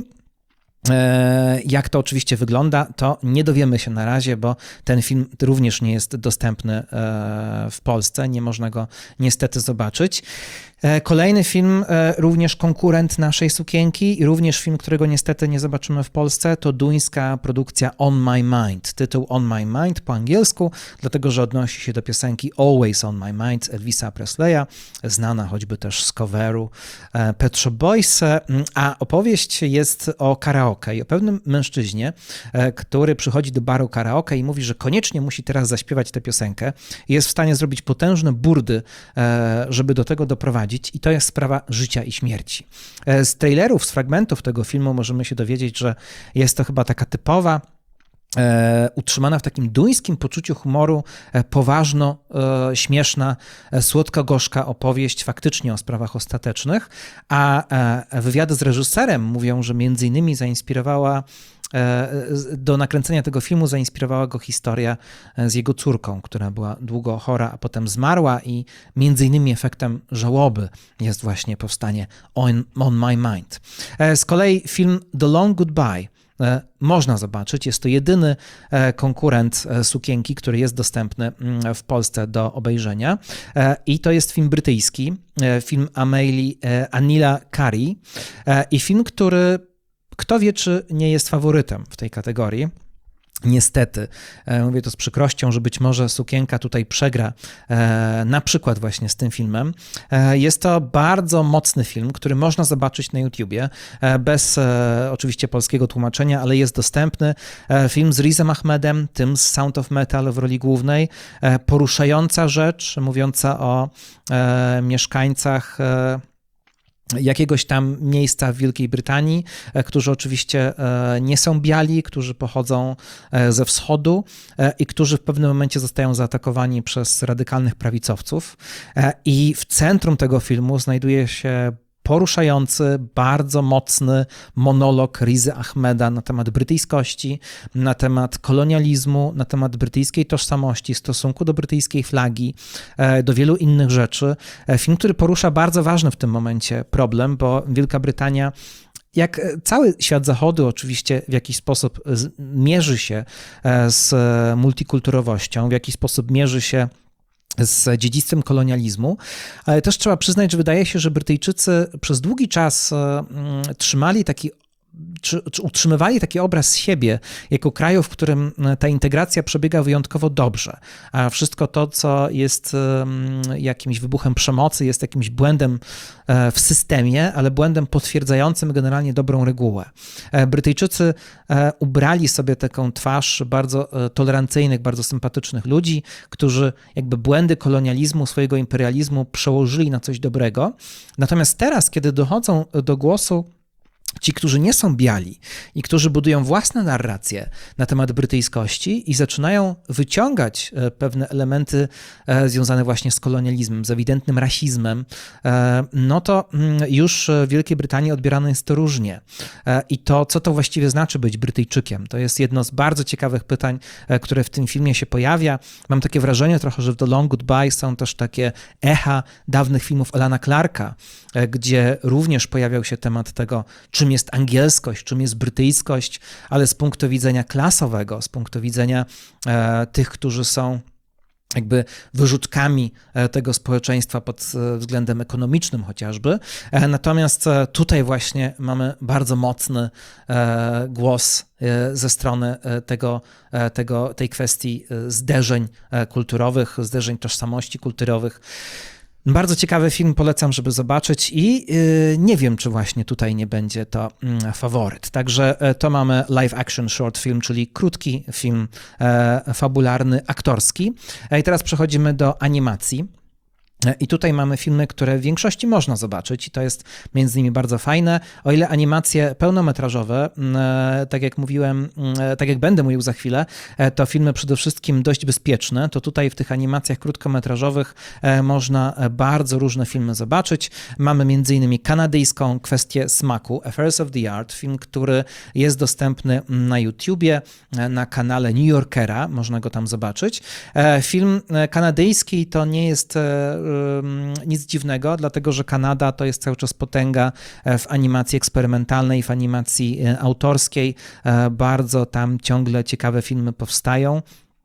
jak to oczywiście wygląda, to nie dowiemy się na razie, bo ten film również nie jest dostępny w Polsce, nie można go niestety zobaczyć. Kolejny film, również konkurent naszej Sukienki i również film, którego niestety nie zobaczymy w Polsce, to duńska produkcja On My Mind. Tytuł On My Mind po angielsku, dlatego że odnosi się do piosenki Always On My Mind Elvisa Presleya, znana choćby też z coveru Pet Shop Boys, a opowieść jest o karaoke i o pewnym mężczyźnie, który przychodzi do baru karaoke i mówi, że koniecznie musi teraz zaśpiewać tę piosenkę i jest w stanie zrobić potężne burdy, żeby do tego doprowadzić. I to jest sprawa życia i śmierci. Z trailerów, z fragmentów tego filmu możemy się dowiedzieć, że jest to chyba taka typowa, e, utrzymana w takim duńskim poczuciu humoru, e, poważno, e, śmieszna, e, słodko-gorzka opowieść faktycznie o sprawach ostatecznych, a e, wywiady z reżyserem mówią, że między innymi zainspirowała do nakręcenia tego filmu zainspirowała go historia z jego córką, która była długo chora, a potem zmarła i między innymi efektem żałoby jest właśnie powstanie On, On My Mind. Z kolei film The Long Goodbye można zobaczyć. Jest to jedyny konkurent Sukienki, który jest dostępny w Polsce do obejrzenia. I to jest film brytyjski, film Amelie Anila Carey i film, który kto wie, czy nie jest faworytem w tej kategorii. Niestety, mówię to z przykrością, że być może Sukienka tutaj przegra na przykład właśnie z tym filmem. Jest to bardzo mocny film, który można zobaczyć na YouTubie, bez oczywiście polskiego tłumaczenia, ale jest dostępny. Film z Rizem Ahmedem, tym z Sound of Metal w roli głównej. Poruszająca rzecz, mówiąca o mieszkańcach jakiegoś tam miejsca w Wielkiej Brytanii, którzy oczywiście nie są biali, którzy pochodzą ze wschodu i którzy w pewnym momencie zostają zaatakowani przez radykalnych prawicowców. I w centrum tego filmu znajduje się poruszający, bardzo mocny monolog Rizy Ahmeda na temat brytyjskości, na temat kolonializmu, na temat brytyjskiej tożsamości, stosunku do brytyjskiej flagi, do wielu innych rzeczy. Film, który porusza bardzo ważny w tym momencie problem, bo Wielka Brytania, jak cały świat zachodu oczywiście w jakiś sposób mierzy się z multikulturowością, w jakiś sposób mierzy się z dziedzictwem kolonializmu, ale też trzeba przyznać, że wydaje się, że Brytyjczycy przez długi czas trzymali taki Czy, czy utrzymywali taki obraz siebie jako kraju, w którym ta integracja przebiega wyjątkowo dobrze, a wszystko to, co jest jakimś wybuchem przemocy, jest jakimś błędem w systemie, ale błędem potwierdzającym generalnie dobrą regułę. Brytyjczycy ubrali sobie taką twarz bardzo tolerancyjnych, bardzo sympatycznych ludzi, którzy jakby błędy kolonializmu, swojego imperializmu przełożyli na coś dobrego. Natomiast teraz, kiedy dochodzą do głosu ci, którzy nie są biali i którzy budują własne narracje na temat brytyjskości i zaczynają wyciągać pewne elementy związane właśnie z kolonializmem, z ewidentnym rasizmem, no to już w Wielkiej Brytanii odbierane jest to różnie. I to, co to właściwie znaczy być Brytyjczykiem, to jest jedno z bardzo ciekawych pytań, które w tym filmie się pojawia. Mam takie wrażenie trochę, że w The Long Goodbye są też takie echa dawnych filmów Alana Clarka, gdzie również pojawiał się temat tego, czym jest angielskość, czym jest brytyjskość, ale z punktu widzenia klasowego, z punktu widzenia e, tych, którzy są jakby wyrzutkami tego społeczeństwa pod względem ekonomicznym chociażby. Natomiast tutaj właśnie mamy bardzo mocny głos ze strony tego, tego, tej kwestii zderzeń kulturowych, zderzeń tożsamości kulturowych. Bardzo ciekawy film, polecam, żeby zobaczyć i yy, nie wiem, czy właśnie tutaj nie będzie to yy, faworyt. Także yy, to mamy live action short film, czyli krótki film yy, fabularny, aktorski. Yy, I teraz przechodzimy do animacji. I tutaj mamy filmy, które w większości można zobaczyć i to jest między innymi bardzo fajne. O ile animacje pełnometrażowe, tak jak mówiłem, tak jak będę mówił za chwilę, to filmy przede wszystkim dość bezpieczne, to tutaj w tych animacjach krótkometrażowych można bardzo różne filmy zobaczyć. Mamy między innymi kanadyjską Kwestię smaku, Affairs of the Art, film, który jest dostępny na YouTubie, na kanale New Yorkera, można go tam zobaczyć. Film kanadyjski to nie jest nic dziwnego, dlatego że Kanada to jest cały czas potęga w animacji eksperymentalnej, w animacji autorskiej. Bardzo tam ciągle ciekawe filmy powstają.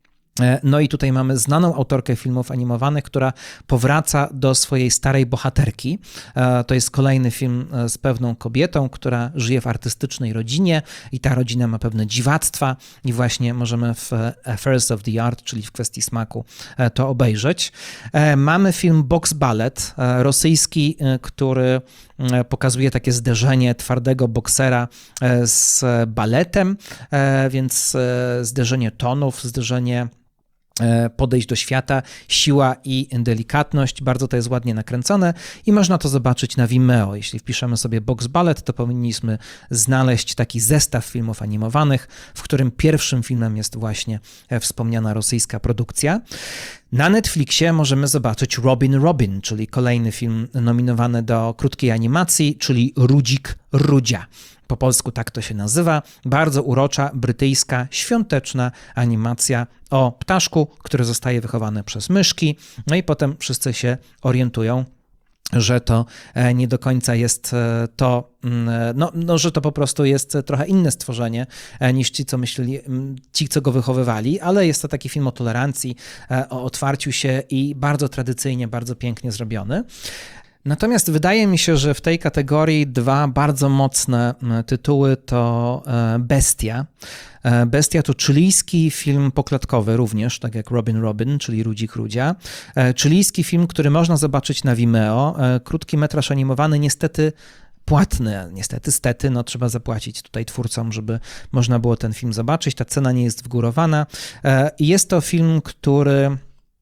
No i tutaj mamy znaną autorkę filmów animowanych, która powraca do swojej starej bohaterki. To jest kolejny film z pewną kobietą, która żyje w artystycznej rodzinie i ta rodzina ma pewne dziwactwa i właśnie możemy w Affairs of the Art, czyli w Kwestii smaku, to obejrzeć. Mamy film Box Ballet, rosyjski, który pokazuje takie zderzenie twardego boksera z baletem, więc zderzenie tonów, zderzenie podejść do świata, siła i delikatność. Bardzo to jest ładnie nakręcone i można to zobaczyć na Vimeo. Jeśli wpiszemy sobie Box Ballet, to powinniśmy znaleźć taki zestaw filmów animowanych, w którym pierwszym filmem jest właśnie wspomniana rosyjska produkcja. Na Netflixie możemy zobaczyć Robin Robin, czyli kolejny film nominowany do krótkiej animacji, czyli Rudzik Rudzia. Po polsku tak to się nazywa. Bardzo urocza, brytyjska, świąteczna animacja o ptaszku, który zostaje wychowany przez myszki. No i potem wszyscy się orientują, że to nie do końca jest to, no, no, że to po prostu jest trochę inne stworzenie niż ci, co myśleli, ci, co go wychowywali, ale jest to taki film o tolerancji, o otwarciu się i bardzo tradycyjnie, bardzo pięknie zrobiony. Natomiast wydaje mi się, że w tej kategorii dwa bardzo mocne tytuły to Bestia. Bestia to chilijski film poklatkowy również, tak jak Robin Robin, czyli Rudzik Rudzia. Chilijski film, który można zobaczyć na Vimeo. Krótki metraż animowany, niestety płatny, niestety, stety, no trzeba zapłacić tutaj twórcom, żeby można było ten film zobaczyć. Ta cena nie jest wgórowana. Jest to film, który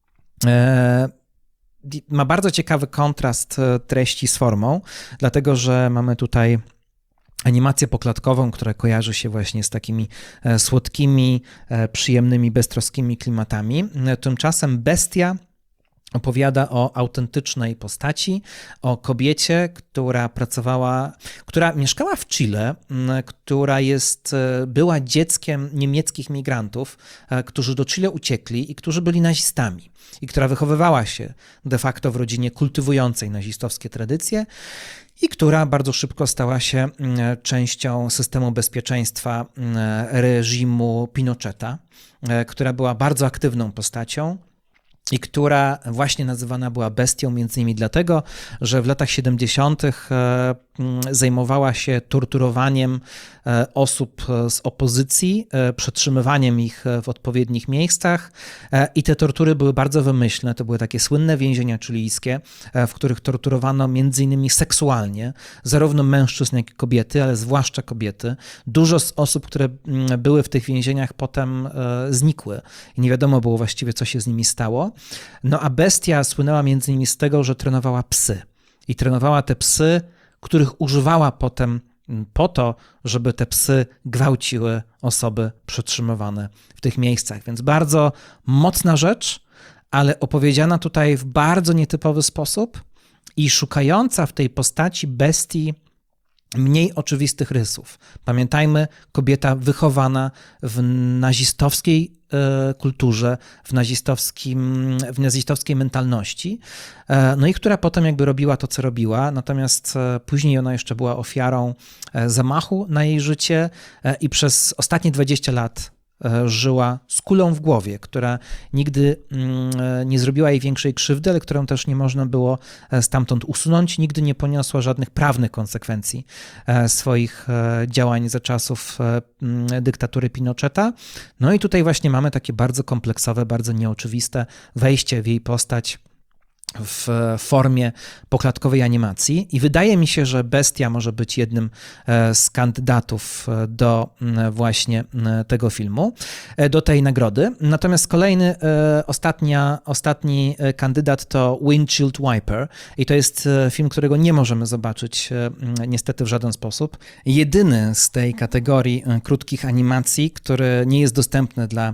ma bardzo ciekawy kontrast treści z formą, dlatego że mamy tutaj animację poklatkową, która kojarzy się właśnie z takimi słodkimi, przyjemnymi, beztroskimi klimatami. Tymczasem Bestia opowiada o autentycznej postaci, o kobiecie, która pracowała, która mieszkała w Chile, która jest, była dzieckiem niemieckich migrantów, którzy do Chile uciekli i którzy byli nazistami i która wychowywała się de facto w rodzinie kultywującej nazistowskie tradycje i która bardzo szybko stała się częścią systemu bezpieczeństwa reżimu Pinocheta, która była bardzo aktywną postacią i która właśnie nazywana była bestią między innymi dlatego, że w latach siedemdziesiątych zajmowała się torturowaniem osób z opozycji, przetrzymywaniem ich w odpowiednich miejscach i te tortury były bardzo wymyślne. To były takie słynne więzienia chilijskie, w których torturowano między innymi seksualnie zarówno mężczyzn, jak i kobiety, ale zwłaszcza kobiety. Dużo z osób, które były w tych więzieniach potem znikły i nie wiadomo było właściwie, co się z nimi stało. No a Bestia słynęła między innymi z tego, że trenowała psy i trenowała te psy, których używała potem po to, żeby te psy gwałciły osoby przetrzymywane w tych miejscach. Więc bardzo mocna rzecz, ale opowiedziana tutaj w bardzo nietypowy sposób i szukająca w tej postaci bestii mniej oczywistych rysów. Pamiętajmy, kobieta wychowana w nazistowskiej kulturze, w, nazistowskim, w nazistowskiej mentalności, no i która potem jakby robiła to, co robiła, natomiast później ona jeszcze była ofiarą zamachu na jej życie i przez ostatnie dwadzieścia lat żyła z kulą w głowie, która nigdy nie zrobiła jej większej krzywdy, ale którą też nie można było stamtąd usunąć. Nigdy nie poniosła żadnych prawnych konsekwencji swoich działań za czasów dyktatury Pinocheta. No i tutaj właśnie mamy takie bardzo kompleksowe, bardzo nieoczywiste wejście w jej postać, w formie poklatkowej animacji i wydaje mi się, że Bestia może być jednym z kandydatów do właśnie tego filmu, do tej nagrody. Natomiast kolejny, ostatnia, ostatni kandydat to Windshield Wiper i to jest film, którego nie możemy zobaczyć niestety w żaden sposób. Jedyny z tej kategorii krótkich animacji, który nie jest dostępny dla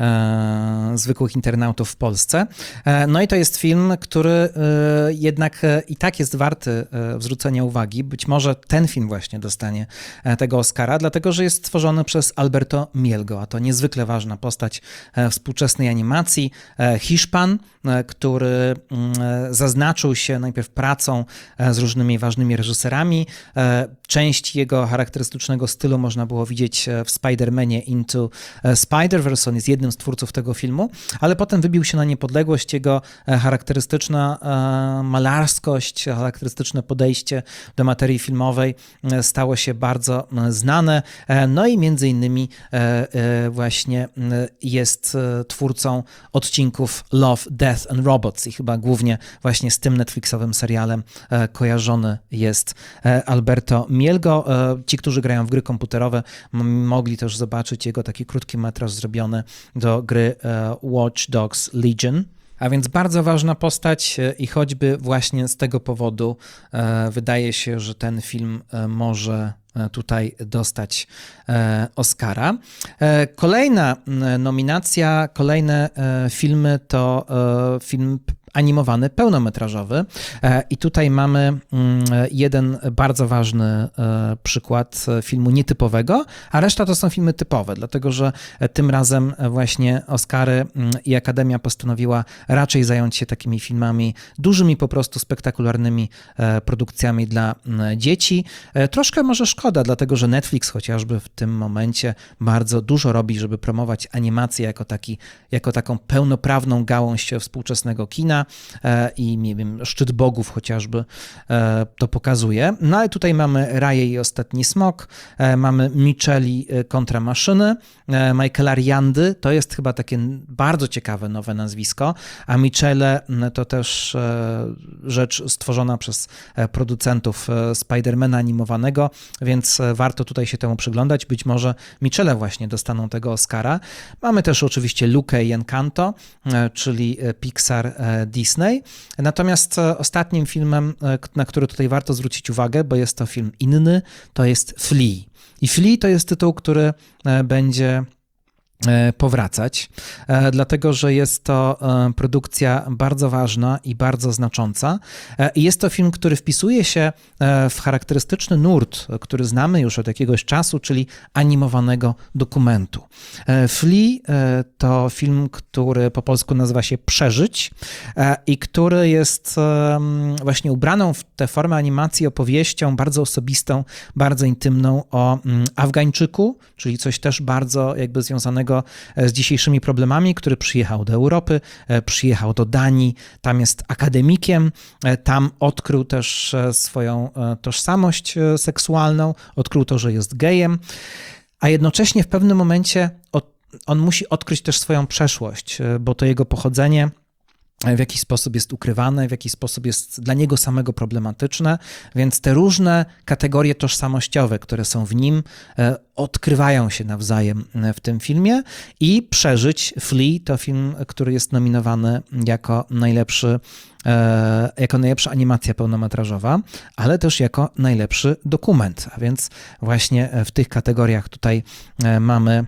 zwykłych internautów w Polsce. No i to jest film, który który jednak i tak jest warty zwrócenia uwagi. Być może ten film właśnie dostanie tego Oscara, dlatego że jest stworzony przez Alberto Mielgo, a to niezwykle ważna postać współczesnej animacji. Hiszpan, który zaznaczył się najpierw pracą z różnymi ważnymi reżyserami. Część jego charakterystycznego stylu można było widzieć w Spider-Manie Into Spider-Verse. On jest jednym z twórców tego filmu, ale potem wybił się na niepodległość. Jego charakterystyczna malarskość, charakterystyczne podejście do materii filmowej stało się bardzo znane. No i między innymi właśnie jest twórcą odcinków Love, Death and Robots i chyba głównie właśnie z tym Netflixowym serialem kojarzony jest Alberto Mielgo. Ci, którzy grają w gry komputerowe, mogli też zobaczyć jego taki krótki metraż zrobiony do gry Watch Dogs Legion. A więc bardzo ważna postać i choćby właśnie z tego powodu wydaje się, że ten film może tutaj dostać Oscara. Kolejna nominacja, kolejne filmy to film animowany, pełnometrażowy i tutaj mamy jeden bardzo ważny przykład filmu nietypowego, a reszta to są filmy typowe, dlatego że tym razem właśnie Oscary i Akademia postanowiła raczej zająć się takimi filmami dużymi, po prostu spektakularnymi produkcjami dla dzieci. Troszkę może szkoda, dlatego że Netflix chociażby w tym momencie bardzo dużo robi, żeby promować animację jako, taki, jako taką pełnoprawną gałąź współczesnego kina. I nie wiem, Szczyt Bogów chociażby to pokazuje. No ale tutaj mamy Raję i Ostatni Smok, mamy Micheli kontra maszyny, Michaela Riandy, to jest chyba takie bardzo ciekawe nowe nazwisko, a Michele to też rzecz stworzona przez producentów Spidermana animowanego, więc warto tutaj się temu przyglądać. Być może Michele właśnie dostaną tego Oscara. Mamy też oczywiście Lukę i Encanto, czyli Pixar Disney. Natomiast ostatnim filmem, na który tutaj warto zwrócić uwagę, bo jest to film inny, to jest Flea. I Flea to jest tytuł, który będzie powracać, dlatego że jest to produkcja bardzo ważna i bardzo znacząca. I jest to film, który wpisuje się w charakterystyczny nurt, który znamy już od jakiegoś czasu, czyli animowanego dokumentu. Flea to film, który po polsku nazywa się Przeżyć i który jest właśnie ubraną w tę formę animacji opowieścią bardzo osobistą, bardzo intymną o Afgańczyku, czyli coś też bardzo jakby związanego z dzisiejszymi problemami, który przyjechał do Europy, przyjechał do Danii, tam jest akademikiem, tam odkrył też swoją tożsamość seksualną, odkrył to, że jest gejem, a jednocześnie w pewnym momencie on musi odkryć też swoją przeszłość, bo to jego pochodzenie w jakiś sposób jest ukrywane, w jakiś sposób jest dla niego samego problematyczne, więc te różne kategorie tożsamościowe, które są w nim, odkrywają się nawzajem w tym filmie i Przeżyć, Flea, to film, który jest nominowany jako najlepszy, jako najlepsza animacja pełnometrażowa, ale też jako najlepszy dokument, a więc właśnie w tych kategoriach tutaj mamy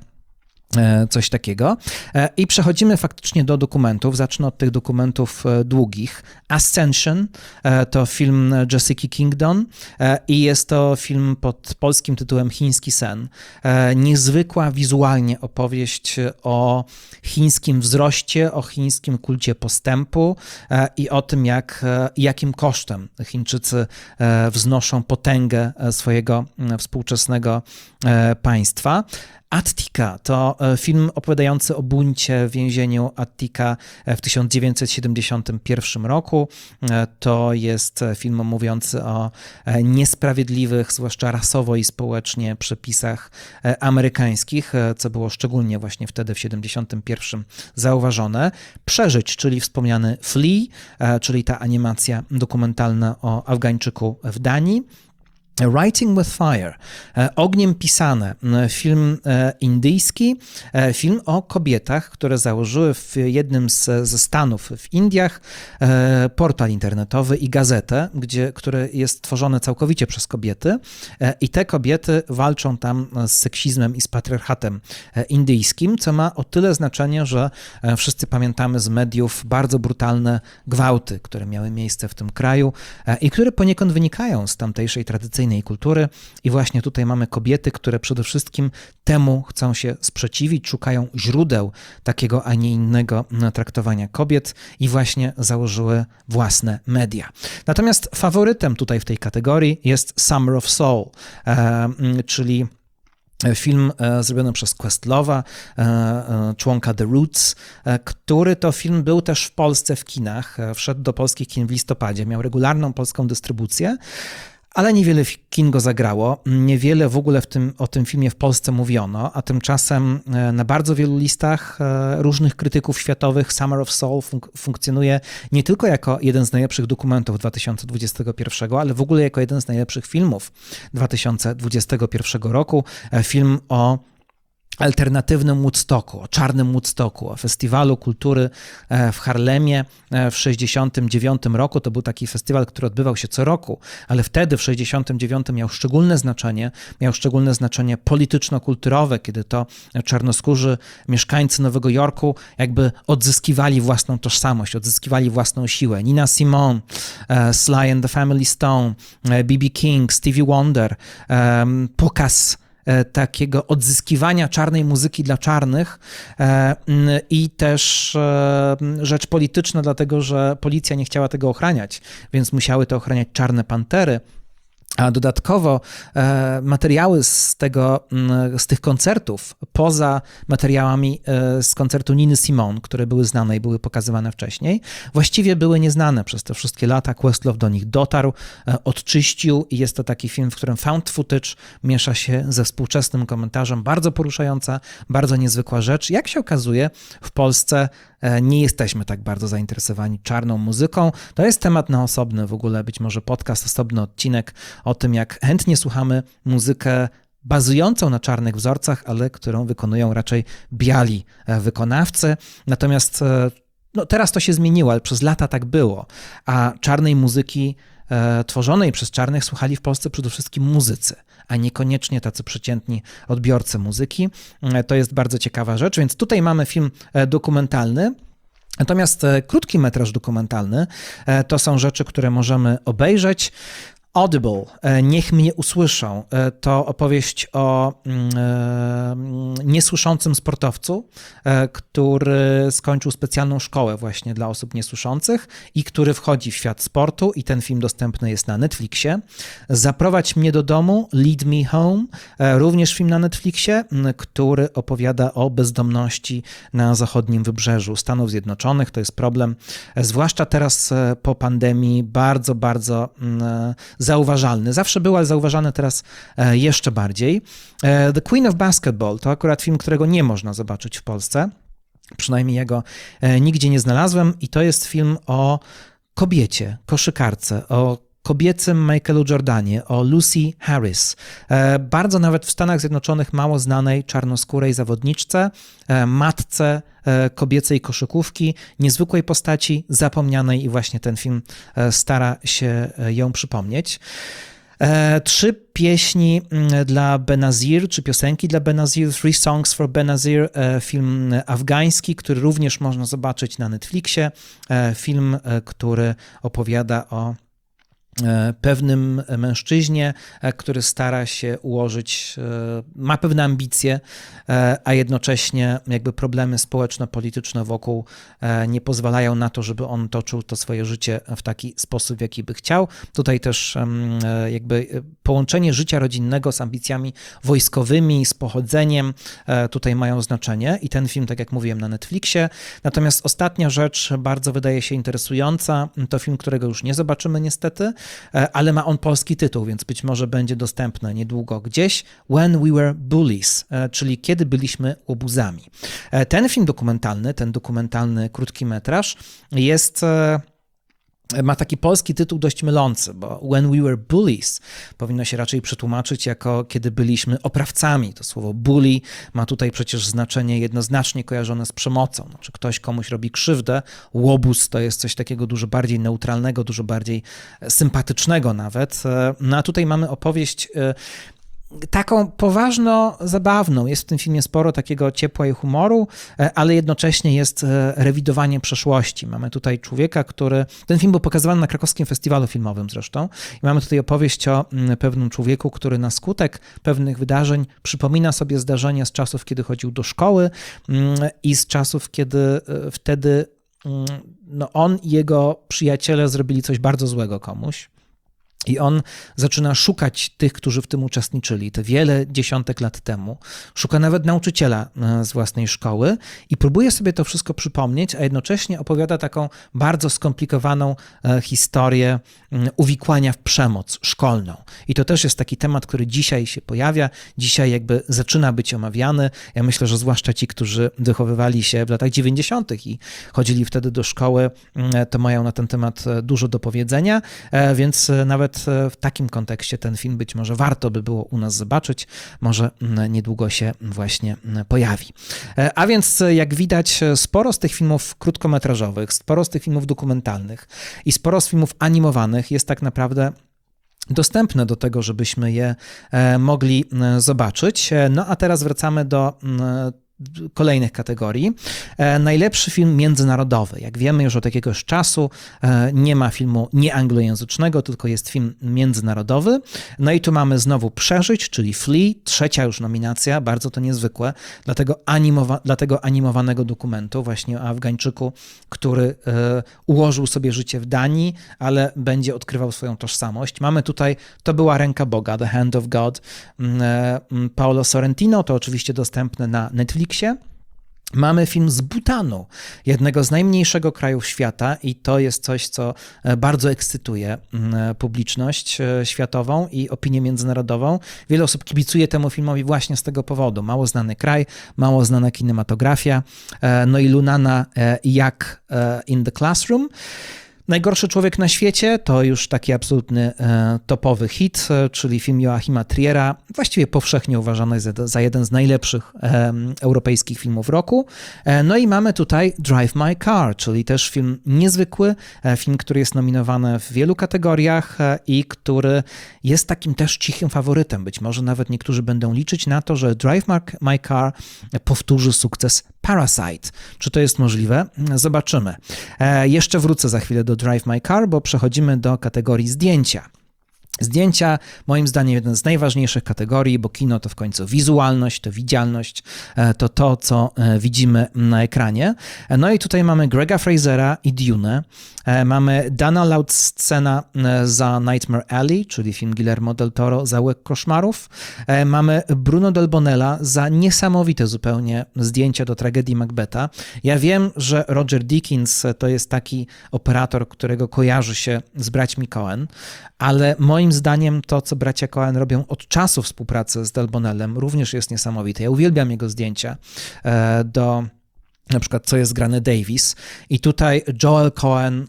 coś takiego. I przechodzimy faktycznie do dokumentów. Zacznę od tych dokumentów długich. Ascension to film Jessica Kingdon i jest to film pod polskim tytułem Chiński sen. Niezwykła wizualnie opowieść o chińskim wzroście, o chińskim kulcie postępu i o tym, jak, jakim kosztem Chińczycy wznoszą potęgę swojego współczesnego państwa. Attica to film opowiadający o buncie w więzieniu Attica w tysiąc dziewięćset siedemdziesiątym pierwszym roku. To jest film mówiący o niesprawiedliwych, zwłaszcza rasowo i społecznie, przepisach amerykańskich, co było szczególnie właśnie wtedy w siedemdziesiątym pierwszym zauważone. Przeżyć, czyli wspomniany Flea, czyli ta animacja dokumentalna o Afgańczyku w Danii. Writing with Fire, Ogniem pisane, film indyjski, film o kobietach, które założyły w jednym z, ze stanów w Indiach portal internetowy i gazetę, gdzie, który jest tworzony całkowicie przez kobiety i te kobiety walczą tam z seksizmem i z patriarchatem indyjskim, co ma o tyle znaczenie, że wszyscy pamiętamy z mediów bardzo brutalne gwałty, które miały miejsce w tym kraju i które poniekąd wynikają z tamtejszej tradycyjnej kultury i właśnie tutaj mamy kobiety, które przede wszystkim temu chcą się sprzeciwić, szukają źródeł takiego, a nie innego traktowania kobiet i właśnie założyły własne media. Natomiast faworytem tutaj w tej kategorii jest Summer of Soul, czyli film zrobiony przez Questlove'a, członka The Roots, który to film był też w Polsce w kinach, wszedł do polskich kin w listopadzie, miał regularną polską dystrybucję, ale niewiele kin go zagrało, niewiele w ogóle w tym, o tym filmie w Polsce mówiono, a tymczasem na bardzo wielu listach różnych krytyków światowych Summer of Soul funk- funkcjonuje nie tylko jako jeden z najlepszych dokumentów dwa tysiące dwudziestego pierwszego, ale w ogóle jako jeden z najlepszych filmów dwa tysiące dwudziestego pierwszego roku. Film o alternatywnym Woodstocku, o czarnym Woodstocku, o festiwalu kultury w Harlemie w sześćdziesiątym dziewiątym roku. To był taki festiwal, który odbywał się co roku, ale wtedy w sześćdziesiątym dziewiątym miał szczególne znaczenie, miał szczególne znaczenie polityczno-kulturowe, kiedy to czarnoskórzy mieszkańcy Nowego Jorku jakby odzyskiwali własną tożsamość, odzyskiwali własną siłę. Nina Simone, Sly and the Family Stone, B B King, Stevie Wonder, pokaz takiego odzyskiwania czarnej muzyki dla czarnych i też rzecz polityczna, dlatego że policja nie chciała tego ochraniać, więc musiały to ochraniać czarne pantery. A dodatkowo e, materiały z, tego, z tych koncertów, poza materiałami e, z koncertu Niny Simone, które były znane i były pokazywane wcześniej, właściwie były nieznane przez te wszystkie lata. Questlove do nich dotarł, e, odczyścił i jest to taki film, w którym found footage miesza się ze współczesnym komentarzem. Bardzo poruszająca, bardzo niezwykła rzecz. Jak się okazuje, w Polsce e, nie jesteśmy tak bardzo zainteresowani czarną muzyką. To jest temat na osobny w ogóle, być może podcast, osobny odcinek o tym, jak chętnie słuchamy muzykę bazującą na czarnych wzorcach, ale którą wykonują raczej biali wykonawcy. Natomiast no, teraz to się zmieniło, ale przez lata tak było, a czarnej muzyki e, tworzonej przez czarnych słuchali w Polsce przede wszystkim muzycy, a niekoniecznie tacy przeciętni odbiorcy muzyki. E, to jest bardzo ciekawa rzecz, więc tutaj mamy film dokumentalny. Natomiast krótki metraż dokumentalny to są rzeczy, które możemy obejrzeć. Audible, Niech mnie usłyszą, to opowieść o niesłyszącym sportowcu, który skończył specjalną szkołę właśnie dla osób niesłyszących i który wchodzi w świat sportu i ten film dostępny jest na Netflixie. Zaprowadź mnie do domu, Lead Me Home, również film na Netflixie, który opowiada o bezdomności na zachodnim wybrzeżu Stanów Zjednoczonych. To jest problem, zwłaszcza teraz po pandemii, bardzo, bardzo zauważalny. Zawsze był, ale zauważany teraz jeszcze bardziej. The Queen of Basketball to akurat film, którego nie można zobaczyć w Polsce. Przynajmniej jego nigdzie nie znalazłem i to jest film o kobiecie, koszykarce, o kobiecym Michaelu Jordanie, o Lucy Harris. Bardzo nawet w Stanach Zjednoczonych mało znanej czarnoskórej zawodniczce, matce kobiecej koszykówki, niezwykłej postaci, zapomnianej i właśnie ten film stara się ją przypomnieć. Trzy pieśni dla Benazir, czy piosenki dla Benazir, Three Songs for Benazir, film afgański, który również można zobaczyć na Netflixie, film, który opowiada o pewnym mężczyźnie, który stara się ułożyć, ma pewne ambicje, a jednocześnie jakby problemy społeczno-polityczne wokół nie pozwalają na to, żeby on toczył to swoje życie w taki sposób, w jaki by chciał. Tutaj też jakby połączenie życia rodzinnego z ambicjami wojskowymi, z pochodzeniem tutaj mają znaczenie i ten film, tak jak mówiłem, na Netflixie. Natomiast ostatnia rzecz, bardzo wydaje się interesująca, to film, którego już nie zobaczymy niestety, ale ma on polski tytuł, więc być może będzie dostępny niedługo gdzieś. When We Were Bullies, czyli Kiedy byliśmy łobuzami. Ten film dokumentalny, ten dokumentalny krótki metraż jest... ma taki polski tytuł dość mylący, bo When We Were Bullies powinno się raczej przetłumaczyć jako Kiedy byliśmy oprawcami. To słowo bully ma tutaj przecież znaczenie jednoznacznie kojarzone z przemocą. Znaczy ktoś komuś robi krzywdę, łobuz to jest coś takiego dużo bardziej neutralnego, dużo bardziej sympatycznego nawet. No a tutaj mamy opowieść taką poważno zabawną. Jest w tym filmie sporo takiego ciepła i humoru, ale jednocześnie jest rewidowanie przeszłości. Mamy tutaj człowieka, który... Ten film był pokazywany na krakowskim festiwalu filmowym zresztą. I mamy tutaj opowieść o pewnym człowieku, który na skutek pewnych wydarzeń przypomina sobie zdarzenia z czasów, kiedy chodził do szkoły i z czasów, kiedy wtedy no on i jego przyjaciele zrobili coś bardzo złego komuś. I on zaczyna szukać tych, którzy w tym uczestniczyli, te wiele dziesiątek lat temu. Szuka nawet nauczyciela z własnej szkoły i próbuje sobie to wszystko przypomnieć, a jednocześnie opowiada taką bardzo skomplikowaną historię uwikłania w przemoc szkolną. I to też jest taki temat, który dzisiaj się pojawia, dzisiaj jakby zaczyna być omawiany. Ja myślę, że zwłaszcza ci, którzy wychowywali się w latach dziewięćdziesiątych i chodzili wtedy do szkoły, to mają na ten temat dużo do powiedzenia, więc nawet w takim kontekście ten film być może warto by było u nas zobaczyć, może niedługo się właśnie pojawi. A więc jak widać, sporo z tych filmów krótkometrażowych, sporo z tych filmów dokumentalnych i sporo z filmów animowanych jest tak naprawdę dostępne do tego, żebyśmy je mogli zobaczyć. No a teraz wracamy do kolejnych kategorii. Najlepszy film międzynarodowy. Jak wiemy, już od jakiegoś czasu nie ma filmu nieanglojęzycznego, tylko jest film międzynarodowy. No i tu mamy znowu Przeżyć, czyli Flee, trzecia już nominacja, bardzo to niezwykłe, dla tego, animowa- dla tego animowanego dokumentu właśnie o Afgańczyku, który ułożył sobie życie w Danii, ale będzie odkrywał swoją tożsamość. Mamy tutaj To była ręka Boga, The Hand of God, Paolo Sorrentino, to oczywiście dostępne na Netflixie. Mamy film z Butanu, jednego z najmniejszego krajów świata i to jest coś, co bardzo ekscytuje publiczność światową i opinię międzynarodową. Wiele osób kibicuje temu filmowi właśnie z tego powodu. Mało znany kraj, mało znana kinematografia, no i Lunana jak in the Classroom. Najgorszy człowiek na świecie to już taki absolutny e, topowy hit, e, czyli film Joachima Triera, właściwie powszechnie uważany za, za jeden z najlepszych e, europejskich filmów roku. E, no i mamy tutaj Drive My Car, czyli też film niezwykły, e, film, który jest nominowany w wielu kategoriach e, i który jest takim też cichym faworytem. Być może nawet niektórzy będą liczyć na to, że Drive My, My Car powtórzy sukces Parasite. Czy to jest możliwe? Zobaczymy. E, jeszcze wrócę za chwilę do Drive My Car, bo przechodzimy do kategorii zdjęcia. Zdjęcia, moim zdaniem, jeden z najważniejszych kategorii, bo kino to w końcu wizualność, to widzialność, to to, co widzimy na ekranie. No i tutaj mamy Grega Frasera i Dune. Mamy Dana Laudscena za Nightmare Alley, czyli film Guillermo del Toro za Łeb koszmarów. Mamy Bruno Del Bonella za niesamowite zupełnie zdjęcia do tragedii Macbetha. Ja wiem, że Roger Deakins to jest taki operator, którego kojarzy się z braćmi Coen, ale moim zdaniem to, co bracia Coen robią od czasu współpracy z Del Bonellem, również jest niesamowite. Ja uwielbiam jego zdjęcia do... na przykład co jest grane Davis i tutaj Joel Coen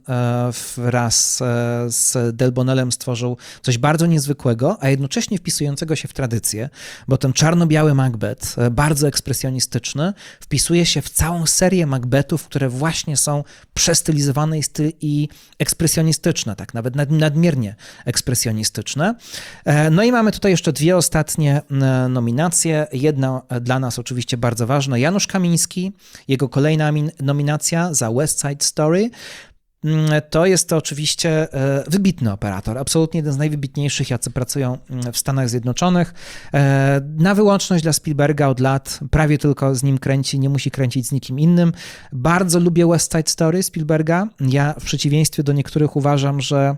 wraz z Del Bonellem stworzył coś bardzo niezwykłego, a jednocześnie wpisującego się w tradycję, bo ten czarno-biały Macbeth, bardzo ekspresjonistyczny, wpisuje się w całą serię Macbethów, które właśnie są przestylizowane i ekspresjonistyczne, tak nawet nadmiernie ekspresjonistyczne. No i mamy tutaj jeszcze dwie ostatnie nominacje. Jedna dla nas oczywiście bardzo ważna, Janusz Kamiński, jego kolejna nominacja za West Side Story. to jest to oczywiście wybitny operator, absolutnie jeden z najwybitniejszych, jacy pracują w Stanach Zjednoczonych. Na wyłączność dla Spielberga od lat, prawie tylko z nim kręci, nie musi kręcić z nikim innym. Bardzo lubię West Side Story Spielberga. Ja w przeciwieństwie do niektórych uważam, że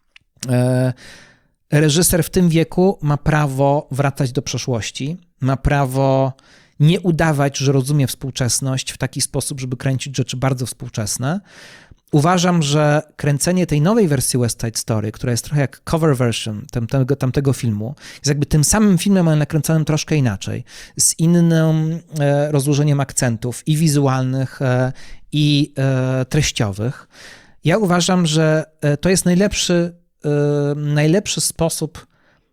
reżyser w tym wieku ma prawo wracać do przeszłości, ma prawo nie udawać, że rozumie współczesność w taki sposób, żeby kręcić rzeczy bardzo współczesne. Uważam, że kręcenie tej nowej wersji West Side Story, która jest trochę jak cover version tamtego, tamtego filmu, jest jakby tym samym filmem, ale nakręconym troszkę inaczej, z innym e, rozłożeniem akcentów i wizualnych, e, i e, treściowych. Ja uważam, że e, to jest najlepszy, e, najlepszy sposób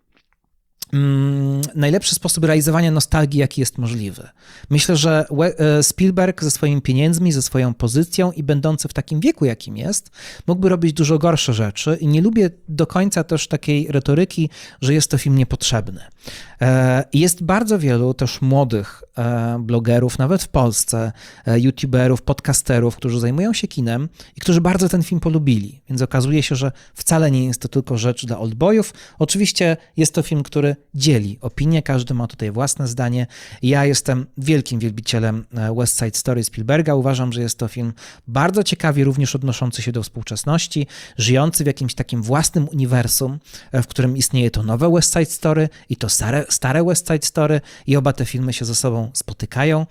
najlepszy sposób realizowania nostalgii, jaki jest możliwy. Myślę, że Spielberg ze swoimi pieniędzmi, ze swoją pozycją i będący w takim wieku, jakim jest, mógłby robić dużo gorsze rzeczy i nie lubię do końca też takiej retoryki, że jest to film niepotrzebny. Jest bardzo wielu też młodych blogerów, nawet w Polsce, youtuberów, podcasterów, którzy zajmują się kinem i którzy bardzo ten film polubili, więc okazuje się, że wcale nie jest to tylko rzecz dla oldboyów. Oczywiście jest to film, który dzieli opinię, każdy ma tutaj własne zdanie. Ja jestem wielkim wielbicielem West Side Story Spielberga. Uważam, że jest to film bardzo ciekawie również odnoszący się do współczesności, żyjący w jakimś takim własnym uniwersum, w którym istnieje to nowe West Side Story i to stare, stare West Side Story i oba te filmy się ze sobą spotykają.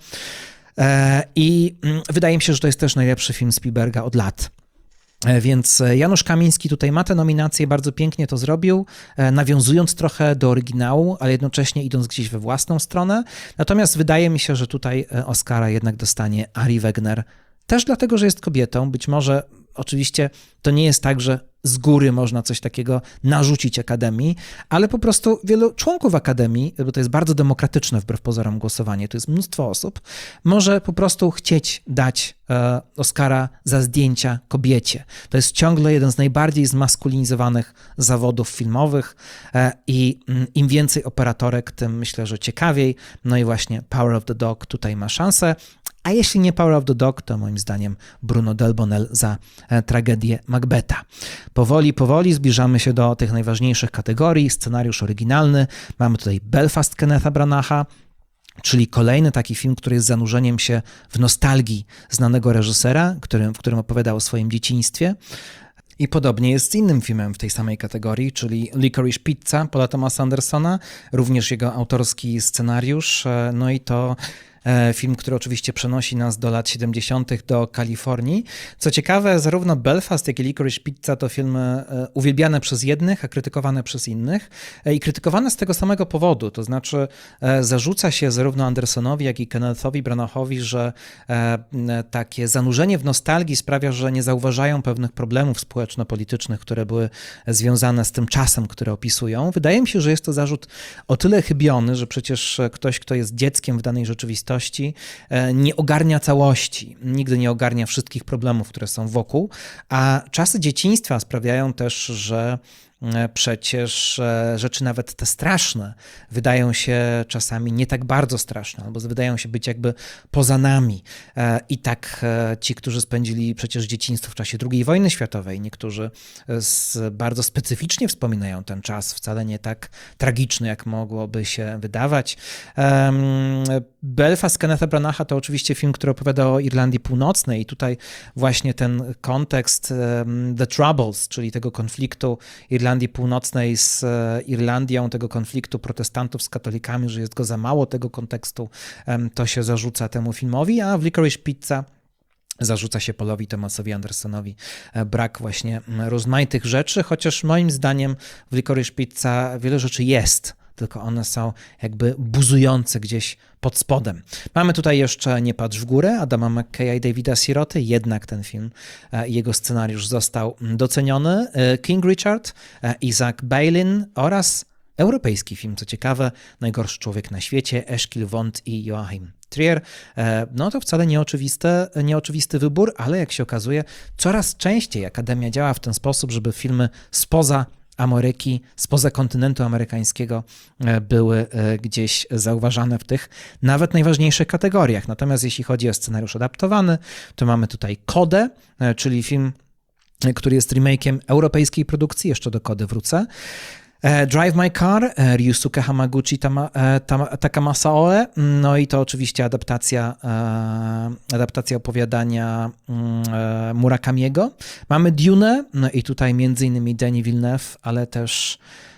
I wydaje mi się, że to jest też najlepszy film Spielberga od lat. Więc Janusz Kamiński tutaj ma tę nominację, bardzo pięknie to zrobił, nawiązując trochę do oryginału, ale jednocześnie idąc gdzieś we własną stronę. Natomiast wydaje mi się, że tutaj Oscara jednak dostanie Ari Wegner, też dlatego, że jest kobietą. Być może oczywiście to nie jest tak, że z góry można coś takiego narzucić Akademii, ale po prostu wielu członków Akademii, bo to jest bardzo demokratyczne wbrew pozorom głosowanie, to jest mnóstwo osób, może po prostu chcieć dać e, Oscara za zdjęcia kobiecie. To jest ciągle jeden z najbardziej zmaskulinizowanych zawodów filmowych e, i mm, im więcej operatorek, tym myślę, że ciekawiej. No i właśnie Power of the Dog tutaj ma szansę. A jeśli nie Power of the Dog, to moim zdaniem Bruno Delbonnel za e, tragedię Macbetha. Powoli, powoli zbliżamy się do tych najważniejszych kategorii. Scenariusz oryginalny. Mamy tutaj Belfast Kennetha Branacha, czyli kolejny taki film, który jest zanurzeniem się w nostalgii znanego reżysera, którym, w którym opowiadał o swoim dzieciństwie. I podobnie jest z innym filmem w tej samej kategorii, czyli Licorice Pizza Paula Thomasa Andersona, również jego autorski scenariusz. No i to film, który oczywiście przenosi nas do lat siedemdziesiątych do Kalifornii. Co ciekawe, zarówno Belfast, jak i Licorice Pizza to filmy uwielbiane przez jednych, a krytykowane przez innych. I krytykowane z tego samego powodu, to znaczy zarzuca się zarówno Andersonowi, jak i Kennethowi Branachowi, że takie zanurzenie w nostalgii sprawia, że nie zauważają pewnych problemów społeczno-politycznych, które były związane z tym czasem, które opisują. Wydaje mi się, że jest to zarzut o tyle chybiony, że przecież ktoś, kto jest dzieckiem w danej rzeczywistości, nie ogarnia całości, nigdy nie ogarnia wszystkich problemów, które są wokół, a czasy dzieciństwa sprawiają też, że przecież rzeczy nawet te straszne wydają się czasami nie tak bardzo straszne, albo wydają się być jakby poza nami. I tak ci, którzy spędzili przecież dzieciństwo w czasie drugiej wojny światowej, niektórzy bardzo specyficznie wspominają ten czas, wcale nie tak tragiczny, jak mogłoby się wydawać. Belfast Kennetha Branacha to oczywiście film, który opowiada o Irlandii Północnej i tutaj właśnie ten kontekst The Troubles, czyli tego konfliktu Irlandii Północnej z Irlandią, tego konfliktu protestantów z katolikami, że jest go za mało, tego kontekstu, to się zarzuca temu filmowi, a w Licorice Pizza zarzuca się Paulowi Thomasowi Andersonowi brak właśnie rozmaitych rzeczy, chociaż moim zdaniem w Licorice Pizza wiele rzeczy jest, tylko one są jakby buzujące gdzieś pod spodem. Mamy tutaj jeszcze Nie patrz w górę Adama McKeya i Davida Siroty, jednak ten film i jego scenariusz został doceniony. King Richard, Isaac Bailin oraz europejski film, co ciekawe, Najgorszy człowiek na świecie, Eszkil Wond i Joachim Trier. No to wcale nieoczywisty, nieoczywisty wybór, ale jak się okazuje, coraz częściej Akademia działa w ten sposób, żeby filmy spoza Ameryki, spoza kontynentu amerykańskiego były gdzieś zauważane w tych nawet najważniejszych kategoriach. Natomiast jeśli chodzi o scenariusz adaptowany, to mamy tutaj Kodę, czyli film który jest remake'iem europejskiej produkcji, jeszcze do kody wrócę. Drive My Car, Ryusuke Hamaguchi Tama, Tama, Takamasaoe, no i to oczywiście adaptacja, adaptacja opowiadania Murakamiego. Mamy Dune, no i tutaj między innymi Denis Villeneuve, ale też